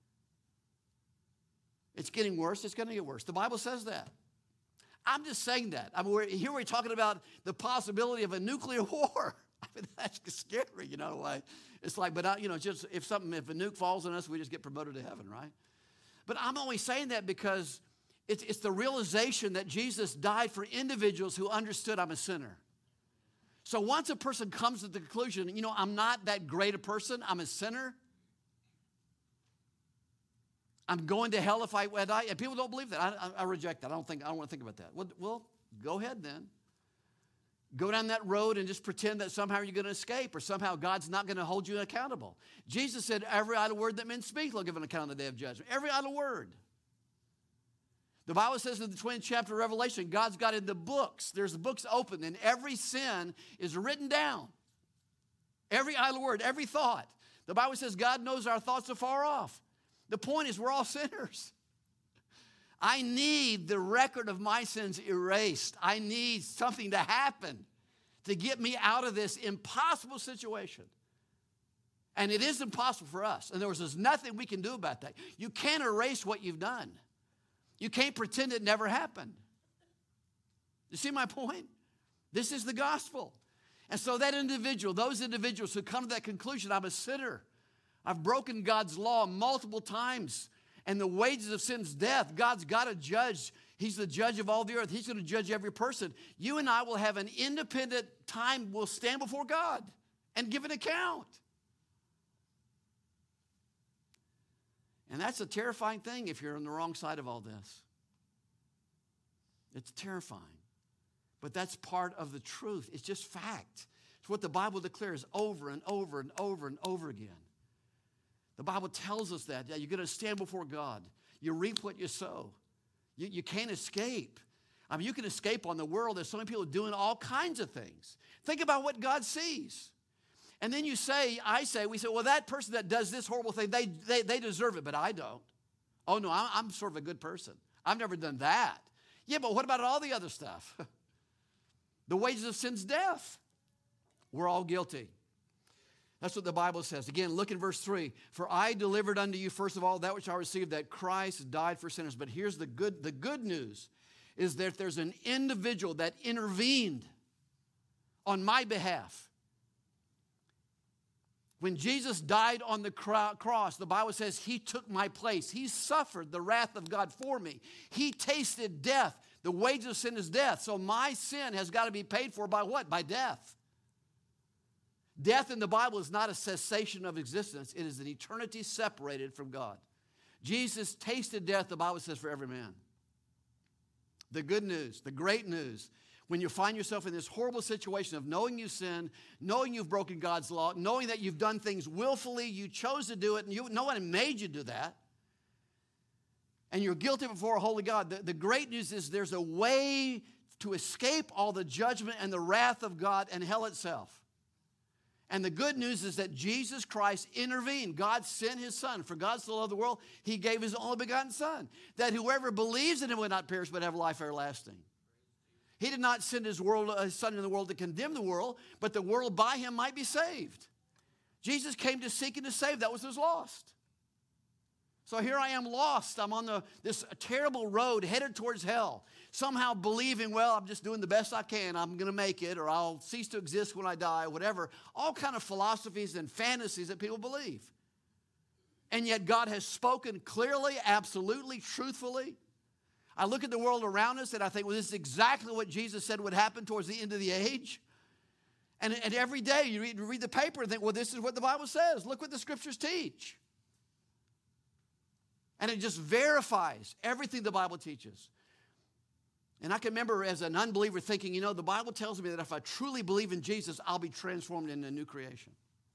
It's getting worse. It's going to get worse. The Bible says that. I'm just saying that. I mean, we're, here we're talking about the possibility of a nuclear war. I mean, that's scary, you know. Like, it's like, but, I, you know, just if something, if a nuke falls on us, we just get promoted to heaven, right? But I'm only saying that because it's, it's the realization that Jesus died for individuals who understood I'm a sinner. So once a person comes to the conclusion, you know, I'm not that great a person, I'm a sinner, I'm going to hell if I die, and people don't believe that. I, I, I reject that. I don't think, I don't want to think about that. Well, well, go ahead then. Go down that road and just pretend that somehow you're going to escape or somehow God's not going to hold you accountable. Jesus said, every idle word that men speak, they'll give an account on the day of judgment. Every idle word. The Bible says in the twentieth chapter of Revelation, God's got in the books. There's the books open and every sin is written down. Every idle word, every thought. The Bible says God knows our thoughts are far off. The point is we're all sinners. I need the record of my sins erased. I need something to happen to get me out of this impossible situation. And it is impossible for us. In other words, there's nothing we can do about that. You can't erase what you've done. You can't pretend it never happened. You see my point? This is the gospel. And so that individual, those individuals who come to that conclusion, I'm a sinner, I've broken God's law multiple times. And the wages of sin is death. God's got to judge. He's the judge of all the earth. He's going to judge every person. You and I will have an independent time. We'll stand before God and give an account. And that's a terrifying thing if you're on the wrong side of all this. It's terrifying. But that's part of the truth. It's just fact. It's what the Bible declares over and over and over and over again. The Bible tells us that. Yeah, you're going to stand before God. You reap what you sow. You, you can't escape. I mean, you can escape on the world. There's so many people doing all kinds of things. Think about what God sees. And then you say, I say, we say, well, that person that does this horrible thing, they, they, they deserve it, but I don't. Oh, no, I'm, I'm sort of a good person. I've never done that. Yeah, but what about all the other stuff? The wages of sin's death. We're all guilty. That's what the Bible says. Again, look in verse three. For I delivered unto you, first of all, that which I received, that Christ died for sinners. But here's the good, the good news, is that there's an individual that intervened on my behalf. When Jesus died on the cross, the Bible says he took my place. He suffered the wrath of God for me. He tasted death. The wages of sin is death. So my sin has got to be paid for by what? By death. Death in the Bible is not a cessation of existence. It is an eternity separated from God. Jesus tasted death, the Bible says, for every man. The good news, the great news, when you find yourself in this horrible situation of knowing you sin, knowing you've broken God's law, knowing that you've done things willfully, you chose to do it, and you, no one made you do that, and you're guilty before a holy God, the, the great news is there's a way to escape all the judgment and the wrath of God and hell itself. And the good news is that Jesus Christ intervened. God sent his Son. For God so loved the world, he gave his only begotten Son, that whoever believes in him would not perish but have life everlasting. He did not send his, world, his Son in the world to condemn the world, but the world by him might be saved. Jesus came to seek and to save that which was lost. So here I am lost. I'm on the, this terrible road headed towards hell. Somehow believing, well, I'm just doing the best I can. I'm going to make it, or I'll cease to exist when I die, whatever. All kind of philosophies and fantasies that people believe. And yet God has spoken clearly, absolutely, truthfully. I look at the world around us and I think, well, this is exactly what Jesus said would happen towards the end of the age. And, and every day you read, read the paper and think, well, this is what the Bible says. Look what the scriptures teach. And it just verifies everything the Bible teaches. And I can remember as an unbeliever thinking, you know, the Bible tells me that if I truly believe in Jesus, I'll be transformed into a new creation.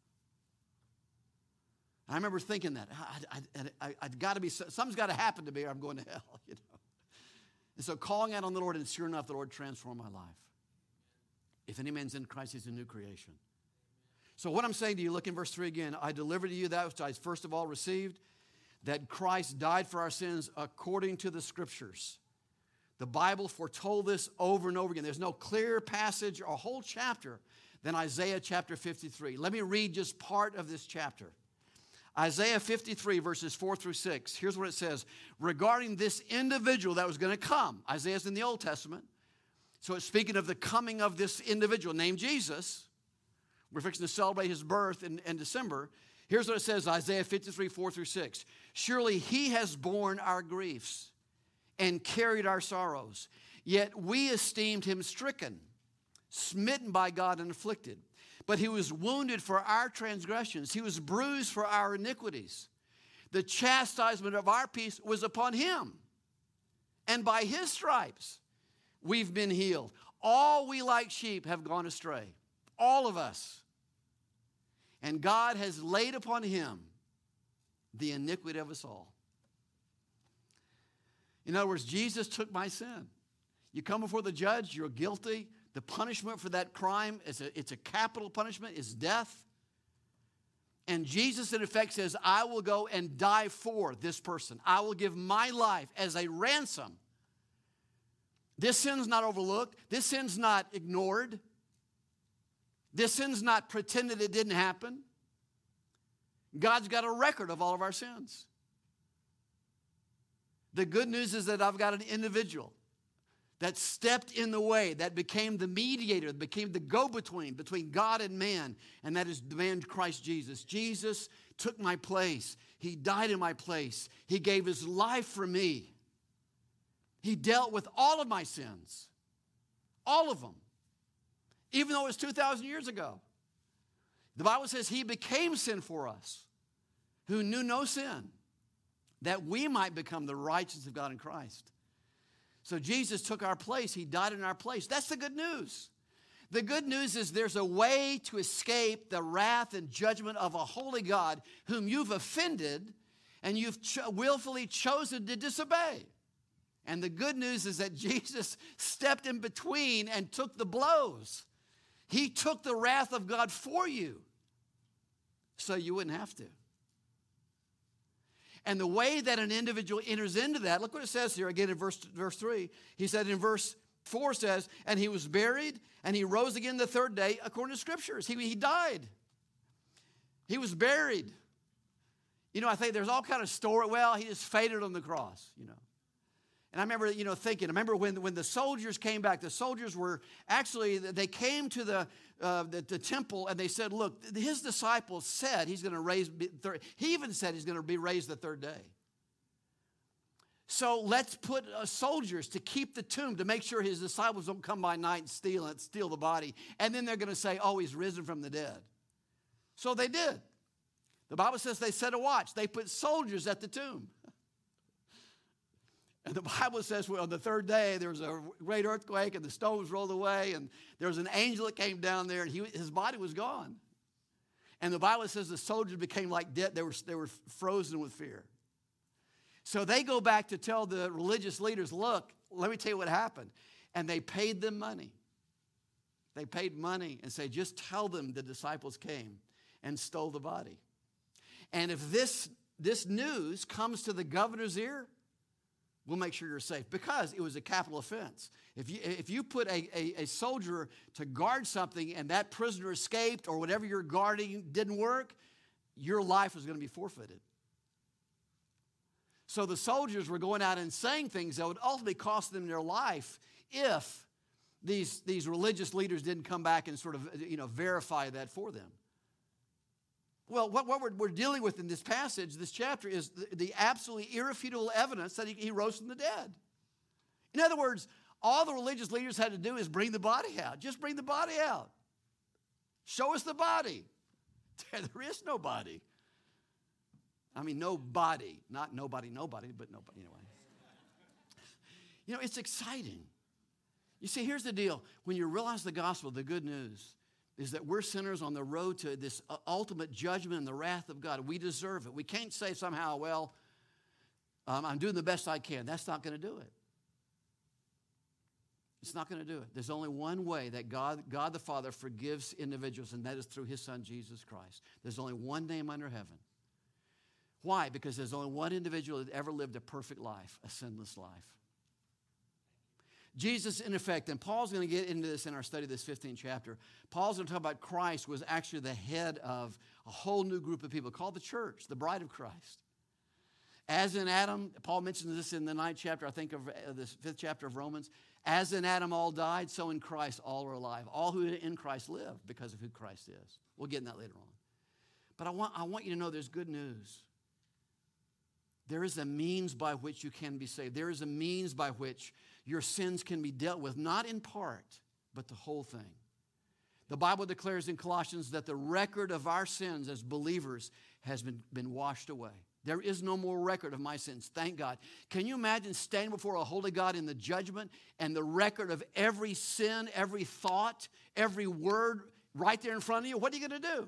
I remember thinking that. I, I, I, I've got to be, something's got to happen to me or I'm going to hell, you know. And so calling out on the Lord, and sure enough, the Lord transformed my life. If any man's in Christ, he's a new creation. So what I'm saying to you, look in verse three again. I delivered to you that which I first of all received, that Christ died for our sins according to the Scriptures. The Bible foretold this over and over again. There's no clearer passage or whole chapter than Isaiah chapter fifty-three. Let me read just part of this chapter. Isaiah fifty-three, verses four through six. Here's what it says. Regarding this individual that was going to come. Isaiah's in the Old Testament. So it's speaking of the coming of this individual named Jesus. We're fixing to celebrate his birth in, in December. Here's what it says, Isaiah fifty-three, four through six. Surely he has borne our griefs and carried our sorrows. Yet we esteemed him stricken, smitten by God and afflicted. But he was wounded for our transgressions. He was bruised for our iniquities. The chastisement of our peace was upon him. And by his stripes we've been healed. All we like sheep have gone astray. All of us. And God has laid upon him the iniquity of us all. In other words, Jesus took my sin. You come before the judge, you're guilty. The punishment for that crime, is a, it's a capital punishment, is death. And Jesus, in effect, says, I will go and die for this person. I will give my life as a ransom. This sin's not overlooked. This sin's not ignored. This sin's not pretended it didn't happen. God's got a record of all of our sins. The good news is that I've got an individual that stepped in the way, that became the mediator, that became the go-between between God and man, and that is the man Christ Jesus. Jesus took my place. He died in my place. He gave his life for me. He dealt with all of my sins, all of them, even though it was two thousand years ago. The Bible says he became sin for us, who knew no sin, that we might become the righteousness of God in Christ. So Jesus took our place. He died in our place. That's the good news. The good news is there's a way to escape the wrath and judgment of a holy God whom you've offended and you've cho- willfully chosen to disobey. And the good news is that Jesus stepped in between and took the blows. He took the wrath of God for you so you wouldn't have to. And the way that an individual enters into that, look what it says here again in verse, verse three. He said in verse four says, and he was buried and he rose again the third day according to scriptures. He, he died. He was buried. You know, I think there's all kind of story. Well, he just faded on the cross, you know. And I remember, you know, thinking, I remember when, when the soldiers came back, the soldiers were actually, they came to the, uh, the, the temple and they said, look, his disciples said he's going to raise, he even said he's going to be raised the third day. So let's put uh, soldiers to keep the tomb to make sure his disciples don't come by night and steal it, steal the body. And then they're going to say, oh, he's risen from the dead. So they did. The Bible says they set a watch. They put soldiers at the tomb. And the Bible says well, on the third day, there was a great earthquake and the stones rolled away and there was an angel that came down there and he, his body was gone. And the Bible says the soldiers became like dead. They were, they were frozen with fear. So they go back to tell the religious leaders, look, let me tell you what happened. And they paid them money. They paid money and say, just tell them the disciples came and stole the body. And if this, this news comes to the governor's ear, we'll make sure you're safe because it was a capital offense. If you, if you put a, a, a soldier to guard something and that prisoner escaped or whatever you're guarding didn't work, your life was going to be forfeited. So the soldiers were going out and saying things that would ultimately cost them their life if these, these religious leaders didn't come back and sort of, you know, verify that for them. Well, what, what we're, we're dealing with in this passage, this chapter, is the, the absolutely irrefutable evidence that he, he rose from the dead. In other words, all the religious leaders had to do is bring the body out. Just bring the body out. Show us the body. There is no body. I mean, no body. Not nobody, nobody, but nobody anyway. You know, it's exciting. You see, here's the deal. When you realize the gospel, the good news is that we're sinners on the road to this ultimate judgment and the wrath of God. We deserve it. We can't say somehow, well, um, I'm doing the best I can. That's not going to do it. It's not going to do it. There's only one way that God, God the Father forgives individuals, and that is through his Son, Jesus Christ. There's only one name under heaven. Why? Because there's only one individual that ever lived a perfect life, a sinless life. Jesus, in effect, and Paul's going to get into this in our study of this fifteenth chapter. Paul's going to talk about Christ was actually the head of a whole new group of people called the church, the bride of Christ. As in Adam, Paul mentions this in the ninth chapter, I think, of the fifth chapter of Romans. As in Adam all died, so in Christ all are alive. All who are in Christ live because of who Christ is. We'll get in that later on. But I want, I want you to know there's good news. There is a means by which you can be saved. There is a means by which your sins can be dealt with, not in part, but the whole thing. The Bible declares in Colossians that the record of our sins as believers has been, been washed away. There is no more record of my sins, thank God. Can you imagine standing before a holy God in the judgment and the record of every sin, every thought, every word right there in front of you? What are you going to do?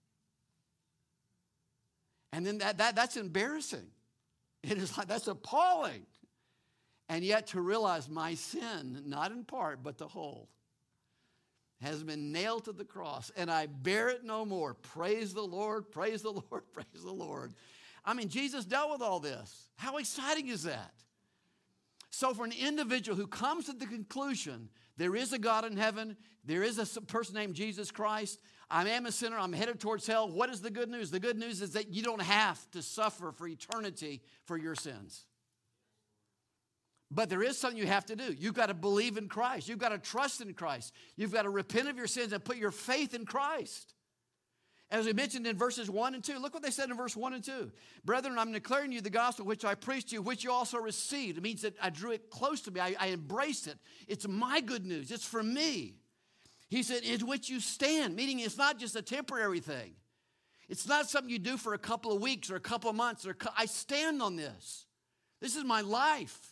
And then that, that that's embarrassing. It is like, that's appalling. And yet to realize my sin, not in part, but the whole, has been nailed to the cross, and I bear it no more. Praise the Lord, praise the Lord, praise the Lord. I mean, Jesus dealt with all this. How exciting is that? So for an individual who comes to the conclusion, there is a God in heaven, there is a person named Jesus Christ, I am a sinner, I'm headed towards hell. What is the good news? The good news is that you don't have to suffer for eternity for your sins. But there is something you have to do. You've got to believe in Christ. You've got to trust in Christ. You've got to repent of your sins and put your faith in Christ. As we mentioned in verses one and two, look what they said in verse one and two. Brethren, I'm declaring you the gospel which I preached to you, which you also received. It means that I drew it close to me. I, I embraced it. It's my good news. It's for me. He said, in which you stand, meaning it's not just a temporary thing. It's not something you do for a couple of weeks or a couple of months. Or I stand on this. This is my life.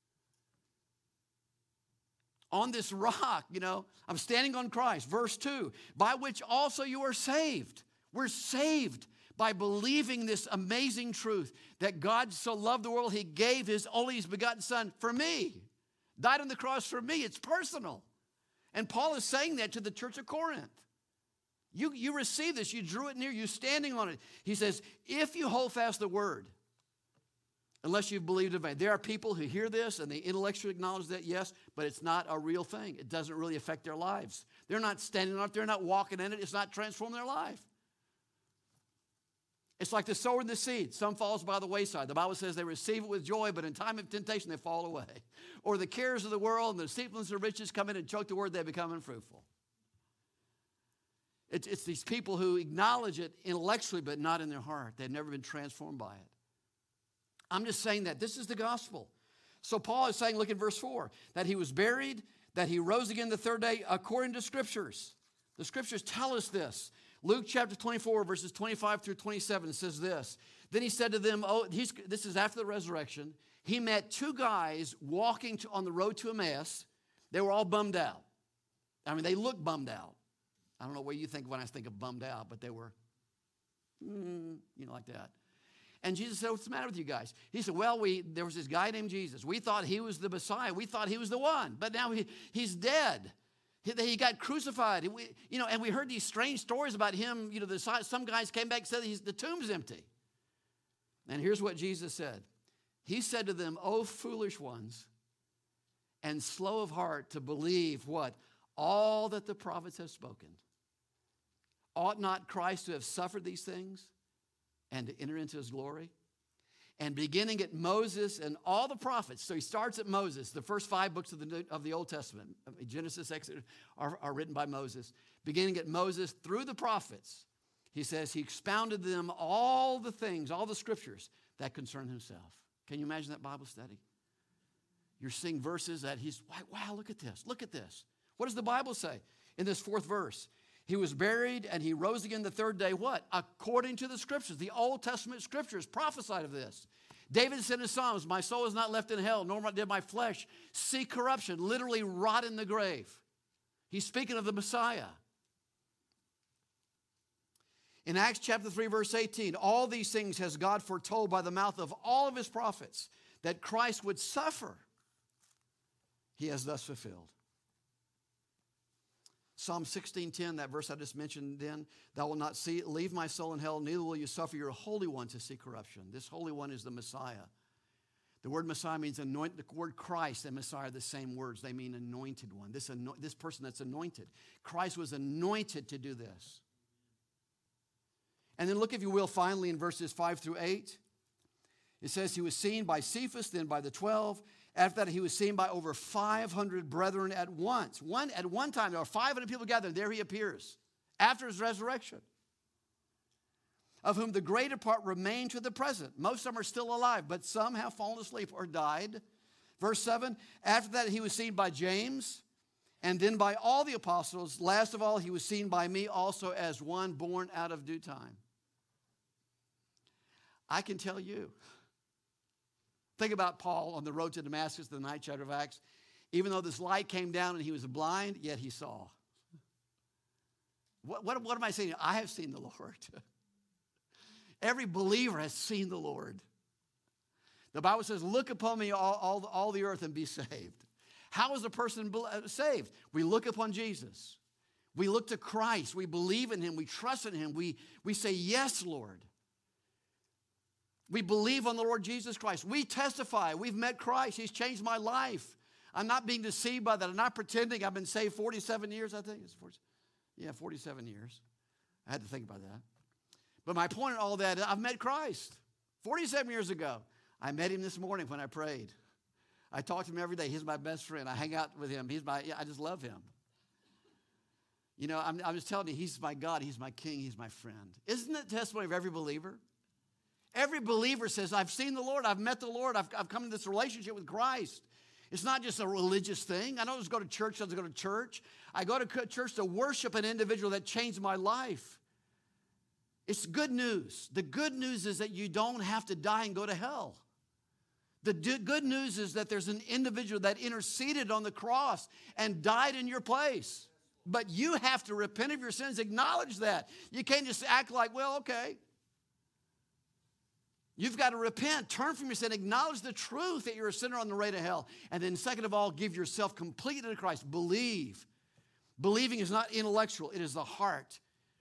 On this rock, you know, I'm standing on Christ. Verse two, by which also you are saved. We're saved by believing this amazing truth that God so loved the world, he gave his only begotten son for me. Died on the cross for me. It's personal. And Paul is saying that to the church of Corinth. You, you receive this. You drew it near. You standing on it. He says, if you hold fast the word, unless you've believed in vain. There are people who hear this and they intellectually acknowledge that, yes, but it's not a real thing. It doesn't really affect their lives. They're not standing on it. They're not walking in it. It's not transforming their life. It's like the sower and the seed. Some falls by the wayside. The Bible says they receive it with joy, but in time of temptation they fall away. Or the cares of the world and the deceitfulness of riches come in and choke the word, they become unfruitful. It's, it's these people who acknowledge it intellectually, but not in their heart. They've never been transformed by it. I'm just saying that. This is the gospel. So Paul is saying, look at verse four, that he was buried, that he rose again the third day according to scriptures. The scriptures tell us this. Luke chapter twenty-four, verses twenty-five through twenty-seven says this. Then he said to them, oh, he's, this is after the resurrection. He met two guys walking to, on the road to Emmaus. They were all bummed out. I mean, they looked bummed out. I don't know what you think when I think of bummed out, but they were, mm, you know, like that. And Jesus said, what's the matter with you guys? He said, well, we there was this guy named Jesus. We thought he was the Messiah. We thought he was the one. But now he, he's dead. He, he got crucified. We, you know, and we heard these strange stories about him. You know, the, some guys came back and said he's, the tomb's empty. And here's what Jesus said. He said to them, O foolish ones, and slow of heart to believe what? All that the prophets have spoken. Ought not Christ to have suffered these things and to enter into his glory? And beginning at Moses and all the prophets. So he starts at Moses. The first five books of the, of the Old Testament, Genesis, Exodus, are, are written by Moses. Beginning at Moses through the prophets, he says he expounded them all the things, all the scriptures that concern himself. Can you imagine that Bible study? You're seeing verses that he's, wow, look at this, look at this. What does the Bible say in this fourth verse? He was buried and he rose again the third day. What? According to the scriptures. The Old Testament scriptures prophesied of this. David said in Psalms, my soul is not left in hell, nor did my flesh see corruption, literally rot in the grave. He's speaking of the Messiah. In Acts chapter three, verse eighteen, all these things has God foretold by the mouth of all of his prophets that Christ would suffer. He has thus fulfilled. Psalm sixteen ten, that verse I just mentioned then, thou wilt not see, leave my soul in hell, neither will you suffer your Holy One to see corruption. This Holy One is the Messiah. The word Messiah means anoint. The word Christ and Messiah are the same words. They mean anointed one. This, ano- this person that's anointed. Christ was anointed to do this. And then look, if you will, finally in verses five through eight. It says he was seen by Cephas, then by the twelve. After that, he was seen by over five hundred brethren at once. One, at one time, there were five hundred people gathered. There he appears after his resurrection. Of whom the greater part remain to the present. Most of them are still alive, but some have fallen asleep or died. Verse seven, after that, he was seen by James, and then by all the apostles. Last of all, he was seen by me also as one born out of due time. I can tell you. Think about Paul on the road to Damascus, the ninth chapter of Acts. Even though this light came down and he was blind, yet he saw. What, what, what am I saying? I have seen the Lord. Every believer has seen the Lord. The Bible says, look upon me, all, all, all the earth, and be saved. How is a person saved? We look upon Jesus. We look to Christ. We believe in him. We trust in him. We, we say, yes, Lord. We believe on the Lord Jesus Christ. We testify. We've met Christ. He's changed my life. I'm not being deceived by that. I'm not pretending. I've been saved forty-seven years, I think. It's forty, yeah, forty-seven years. I had to think about that. But my point in all that, I've met Christ forty-seven years ago. I met him this morning when I prayed. I talk to him every day. He's my best friend. I hang out with him. He's my, I just love him. You know, I'm, I'm just telling you, he's my God. He's my king. He's my friend. Isn't that the testimony of every believer? Every believer says, I've seen the Lord. I've met the Lord. I've, I've come to this relationship with Christ. It's not just a religious thing. I don't just go to church just to go to church. I go to church to worship an individual that changed my life. It's good news. The good news is that you don't have to die and go to hell. The do- good news is that there's an individual that interceded on the cross and died in your place. But you have to repent of your sins, acknowledge that. You can't just act like, well, okay. You've got to repent, turn from your sin, acknowledge the truth that you're a sinner on the way to hell. And then second of all, give yourself completely to Christ. Believe. Believing is not intellectual. It is the heart.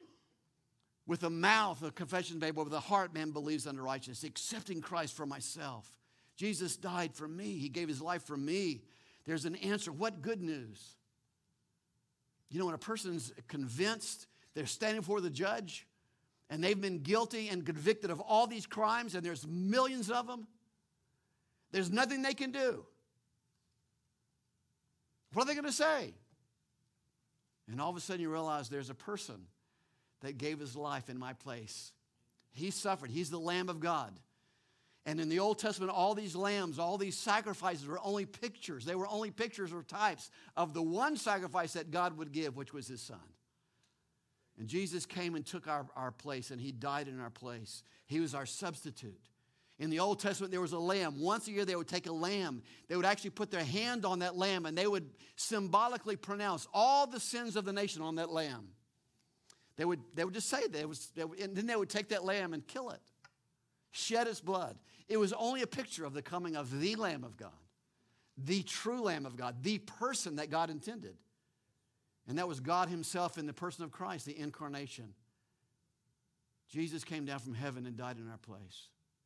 With the mouth, the confession is made, but with the heart, man believes unto righteousness. Accepting Christ for myself. Jesus died for me. He gave his life for me. There's an answer. What good news? You know, when a person's convinced, they're standing before the judge, and they've been guilty and convicted of all these crimes, and there's millions of them, there's nothing they can do. What are they going to say? And all of a sudden you realize there's a person that gave his life in my place. He suffered. He's the Lamb of God. And in the Old Testament, all these lambs, all these sacrifices were only pictures. They were only pictures or types of the one sacrifice that God would give, which was his son. And Jesus came and took our, our place, and he died in our place. He was our substitute. In the Old Testament, there was a lamb. Once a year, they would take a lamb. They would actually put their hand on that lamb, and they would symbolically pronounce all the sins of the nation on that lamb. They would, they would just say that. It was, they would, and then they would take that lamb and kill it, shed its blood. It was only a picture of the coming of the Lamb of God, the true Lamb of God, the person that God intended. And that was God himself in the person of Christ, the incarnation. Jesus came down from heaven and died in our place.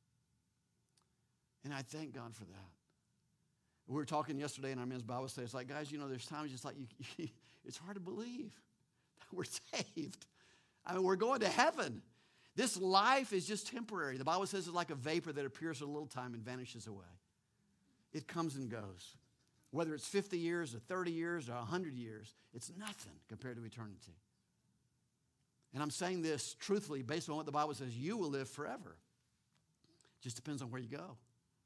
And I thank God for that. We were talking yesterday in our men's Bible study. It's like, guys, you know, there's times just like, you, it's hard to believe that we're saved. I mean, we're going to heaven. This life is just temporary. The Bible says it's like a vapor that appears for a little time and vanishes away. It comes and goes. Whether it's fifty years or thirty years or one hundred years, it's nothing compared to eternity. And I'm saying this truthfully based on what the Bible says. You will live forever. It just depends on where you go.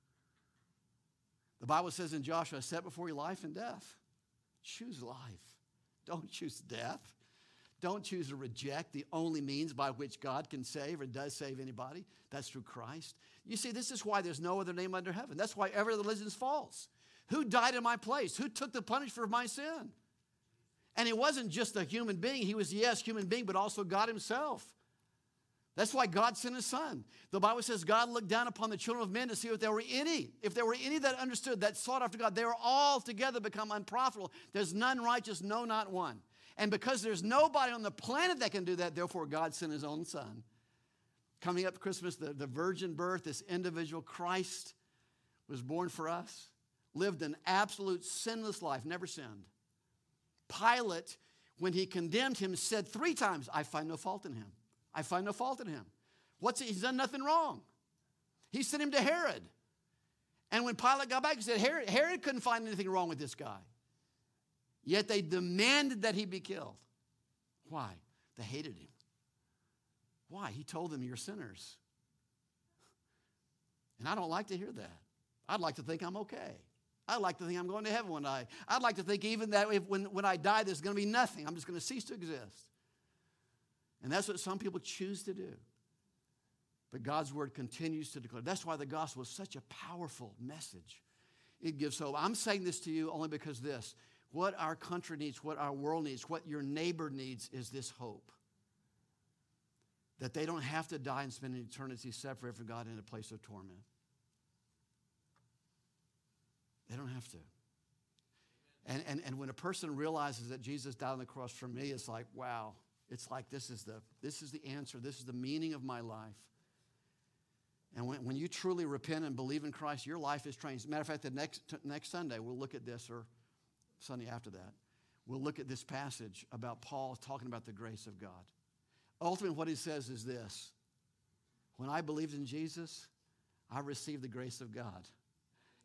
The Bible says in Joshua, set before you life and death. Choose life. Don't choose death. Don't choose to reject the only means by which God can save or does save anybody. That's through Christ. You see, this is why there's no other name under heaven. That's why every religion is false. Who died in my place? Who took the punishment for my sin? And he wasn't just a human being. He was, yes, human being, but also God himself. That's why God sent his son. The Bible says God looked down upon the children of men to see if there were any. If there were any that understood, that sought after God, they were all together become unprofitable. There's none righteous, no, not one. And because there's nobody on the planet that can do that, therefore God sent his own son. Coming up Christmas, the, the virgin birth, this individual Christ was born for us, lived an absolute sinless life, never sinned. Pilate, when he condemned him, said three times, I find no fault in him. I find no fault in him. What's He's done nothing wrong. He sent him to Herod. And when Pilate got back, he said, Herod, Herod couldn't find anything wrong with this guy. Yet they demanded that he be killed. Why? They hated him. Why? He told them, you're sinners. And I don't like to hear that. I'd like to think I'm okay. I'd like to think I'm going to heaven one day. I'd like to think even that if, when, when I die, there's going to be nothing. I'm just going to cease to exist. And that's what some people choose to do. But God's word continues to declare. That's why the gospel is such a powerful message. It gives hope. I'm saying this to you only because this. What our country needs, what our world needs, what your neighbor needs is this hope. That they don't have to die and spend an eternity separated from God in a place of torment. They don't have to. And, and, and when a person realizes that Jesus died on the cross for me, it's like, wow. It's like this is the, this is the answer. This is the meaning of my life. And when, when you truly repent and believe in Christ, your life is changed. As a matter of fact, the next, next Sunday, we'll look at this, or Sunday after that, we'll look at this passage about Paul talking about the grace of God. Ultimately, what he says is this. When I believed in Jesus, I received the grace of God.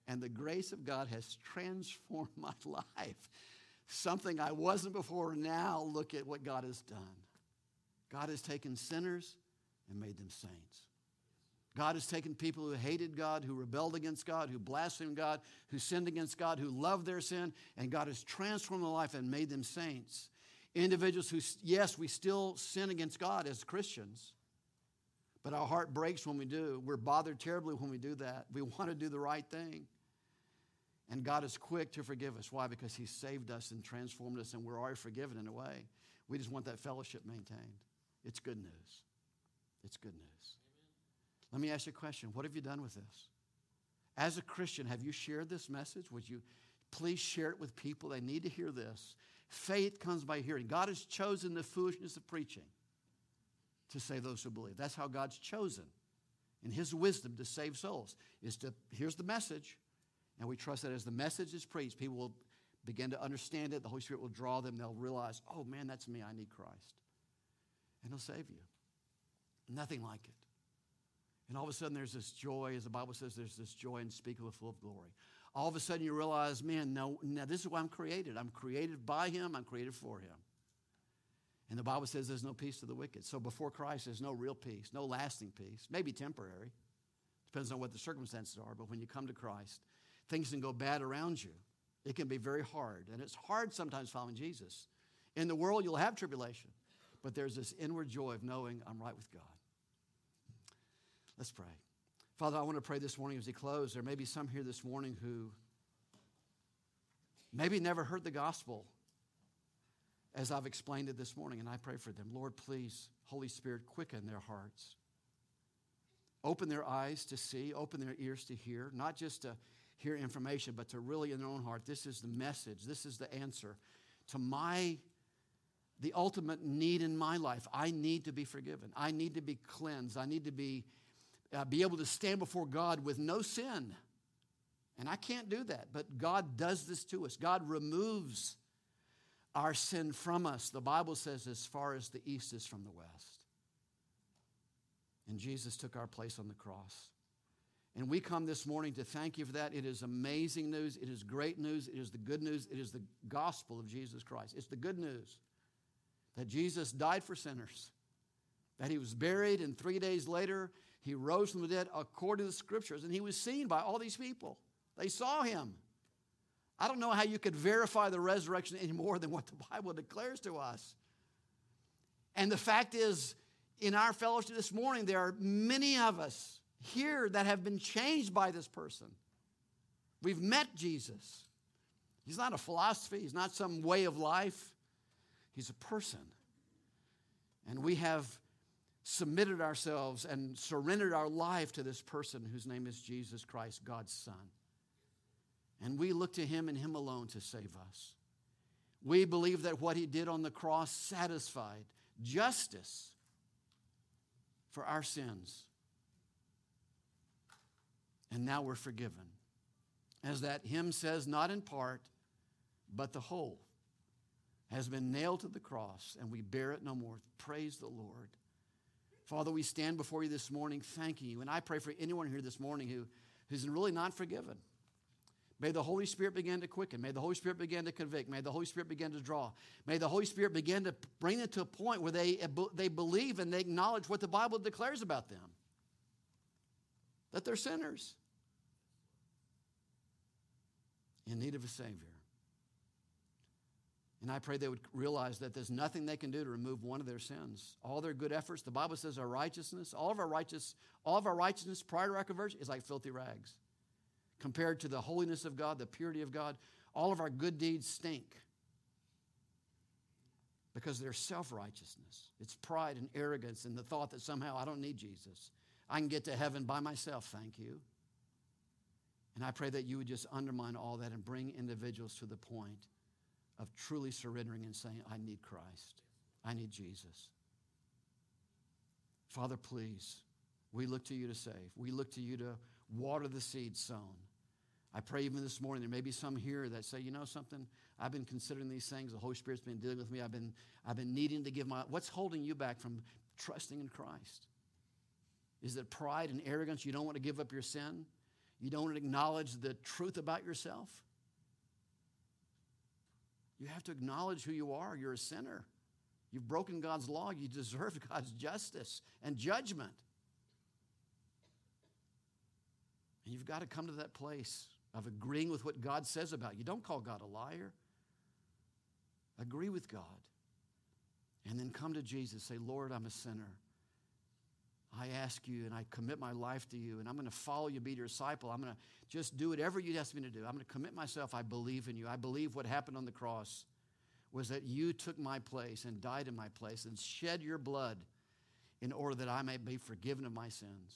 And the grace of God has transformed my life. Something I wasn't before, now look at what God has done. God has taken sinners and made them saints. God has taken people who hated God, who rebelled against God, who blasphemed God, who sinned against God, who loved their sin, and God has transformed their life and made them saints. Individuals who, yes, we still sin against God as Christians, but our heart breaks when we do. We're bothered terribly when we do that. We want to do the right thing. And God is quick to forgive us. Why? Because He saved us and transformed us, and we're already forgiven in a way. We just want that fellowship maintained. It's good news. It's good news. Let me ask you a question. What have you done with this? As a Christian, have you shared this message? Would you please share it with people? They need to hear this. Faith comes by hearing. God has chosen the foolishness of preaching to save those who believe. That's how God's chosen in His wisdom to save souls. Is to, here's the message, and we trust that as the message is preached, people will begin to understand it. The Holy Spirit will draw them. They'll realize, oh man, that's me. I need Christ. And He'll save you. Nothing like it. And all of a sudden there's this joy, as the Bible says, there's this joy unspeakable, full of glory. All of a sudden you realize, man, no, no, this is why I'm created. I'm created by Him. I'm created for Him. And the Bible says there's no peace to the wicked. So before Christ, there's no real peace, no lasting peace. Maybe temporary. Depends on what the circumstances are. But when you come to Christ, things can go bad around you. It can be very hard. And it's hard sometimes following Jesus. In the world, you'll have tribulation. But there's this inward joy of knowing I'm right with God. Let's pray. Father, I want to pray this morning as we close. There may be some here this morning who maybe never heard the gospel as I've explained it this morning, and I pray for them. Lord, please, Holy Spirit, quicken their hearts. Open their eyes to see, open their ears to hear, not just to hear information, but to really in their own heart, this is the message, this is the answer to my, the ultimate need in my life. I need to be forgiven. I need to be cleansed. I need to be Uh, be able to stand before God with no sin. And I can't do that, but God does this to us. God removes our sin from us. The Bible says as far as the east is from the west. And Jesus took our place on the cross. And we come this morning to thank you for that. It is amazing news. It is great news. It is the good news. It is the gospel of Jesus Christ. It's the good news that Jesus died for sinners, that He was buried, and three days later, He rose from the dead according to the Scriptures, and He was seen by all these people. They saw Him. I don't know how you could verify the resurrection any more than what the Bible declares to us. And the fact is, in our fellowship this morning, there are many of us here that have been changed by this person. We've met Jesus. He's not a philosophy. He's not some way of life. He's a person. And we have submitted ourselves and surrendered our life to this person whose name is Jesus Christ, God's Son. And we look to Him and Him alone to save us. We believe that what He did on the cross satisfied justice for our sins. And now we're forgiven. As that hymn says, not in part, but the whole has been nailed to the cross, and we bear it no more. Praise the Lord. Father, we stand before you this morning thanking you. And I pray for anyone here this morning who, who's really not forgiven. May the Holy Spirit begin to quicken. May the Holy Spirit begin to convict. May the Holy Spirit begin to draw. May the Holy Spirit begin to bring them to a point where they, they believe and they acknowledge what the Bible declares about them. That they're sinners in need of a Savior. And I pray they would realize that there's nothing they can do to remove one of their sins. All their good efforts, the Bible says our righteousness, all of our righteous, all of our righteousness prior to our conversion is like filthy rags. Compared to the holiness of God, the purity of God, all of our good deeds stink. Because they're self-righteousness. It's pride and arrogance and the thought that somehow I don't need Jesus. I can get to heaven by myself, thank you. And I pray that you would just undermine all that and bring individuals to the point of truly surrendering and saying, I need Christ. I need Jesus. Father, please, we look to you to save. We look to you to water the seed sown. I pray even this morning, there may be some here that say, you know something, I've been considering these things. The Holy Spirit's been dealing with me. I've been, I've been needing to give my, what's holding you back from trusting in Christ? Is it pride and arrogance? You don't want to give up your sin? You don't acknowledge the truth about yourself. You have to acknowledge who you are. You're a sinner. You've broken God's law. You deserve God's justice and judgment. And you've got to come to that place of agreeing with what God says about you. Don't call God a liar. Agree with God. And then come to Jesus. Say, Lord, I'm a sinner. I ask you and I commit my life to you, and I'm going to follow you, be your disciple. I'm going to just do whatever you ask me to do. I'm going to commit myself. I believe in you. I believe what happened on the cross was that you took my place and died in my place and shed your blood in order that I may be forgiven of my sins.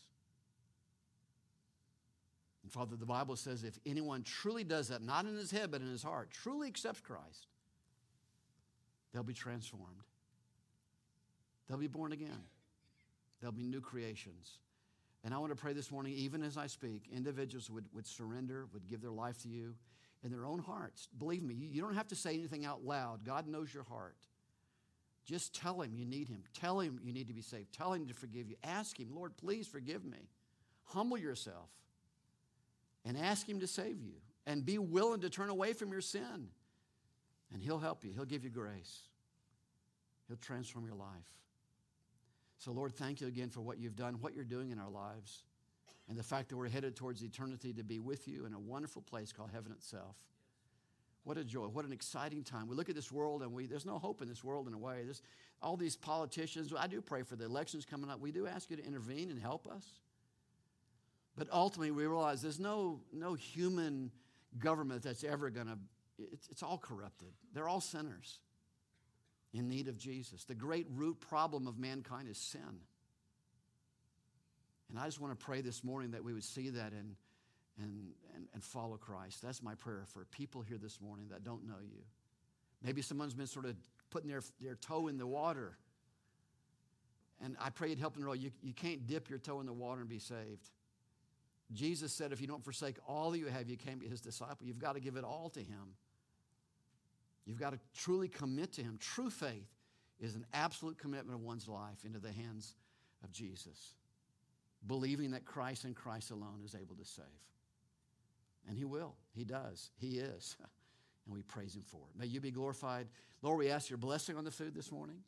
And Father, the Bible says if anyone truly does that, not in his head but in his heart, truly accepts Christ, they'll be transformed. They'll be born again. There'll be new creations. And I want to pray this morning, even as I speak, individuals would, would surrender, would give their life to you in their own hearts. Believe me, you, you don't have to say anything out loud. God knows your heart. Just tell him you need him. Tell him you need to be saved. Tell him to forgive you. Ask him, Lord, please forgive me. Humble yourself and ask him to save you. And be willing to turn away from your sin. And he'll help you. He'll give you grace. He'll transform your life. So, Lord, thank you again for what you've done, what you're doing in our lives, and the fact that we're headed towards eternity to be with you in a wonderful place called heaven itself. What a joy. What an exciting time. We look at this world, and we there's no hope in this world in a way. There's all these politicians. I do pray for the elections coming up. We do ask you to intervene and help us. But ultimately, we realize there's no, no human government that's ever going to, it's, it's all corrupted. They're all sinners in need of Jesus. The great root problem of mankind is sin. And I just want to pray this morning that we would see that and, and, and, and follow Christ. That's my prayer for people here this morning that don't know you. Maybe someone's been sort of putting their, their toe in the water. And I pray you'd help them know you, you can't dip your toe in the water and be saved. Jesus said if you don't forsake all that you have, you can't be his disciple. You've got to give it all to him. You've got to truly commit to him. True faith is an absolute commitment of one's life into the hands of Jesus, believing that Christ and Christ alone is able to save. And he will. He does. He is. And we praise him for it. May you be glorified. Lord, we ask your blessing on the food this morning.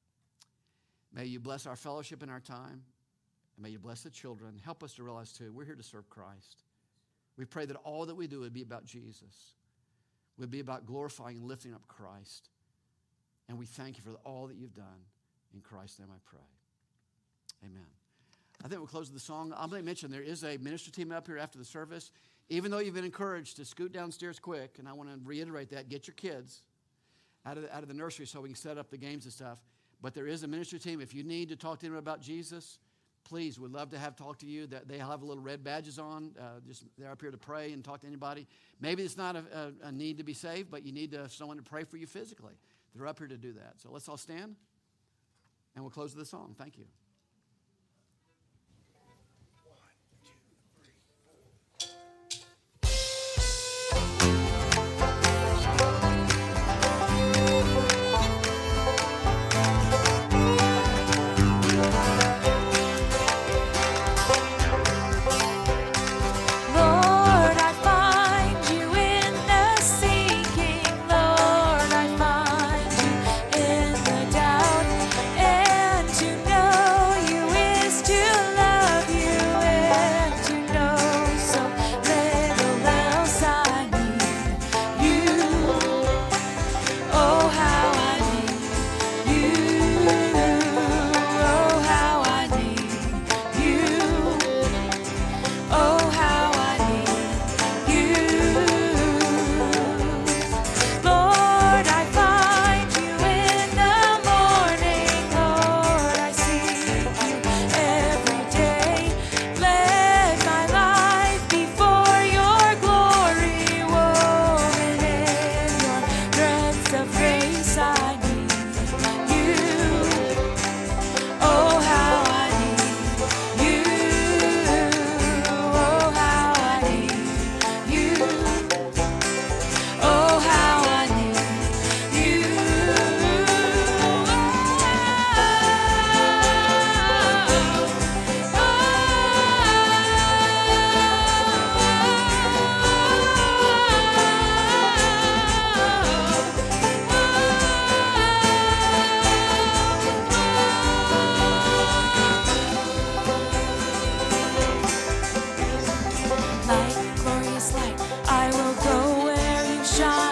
May you bless our fellowship and our time. And may you bless the children. Help us to realize, too, we're here to serve Christ. We pray that all that we do would be about Jesus. Would be about glorifying and lifting up Christ. And we thank you for all that you've done. In Christ's name I pray. Amen. I think we'll close with the song. I'm going to mention there is a ministry team up here after the service. Even though you've been encouraged to scoot downstairs quick, and I want to reiterate that, get your kids out of the, out of the nursery so we can set up the games and stuff. But there is a ministry team. If you need to talk to them about Jesus, please, we'd love to have talk to you. That they have little red badges on. Uh, just they're up here to pray and talk to anybody. Maybe it's not a, a, a need to be saved, but you need to, someone to pray for you physically. They're up here to do that. So let's all stand, and we'll close with a song. Thank you. Lord, I find you in the doubt, and to know I will go where you shine.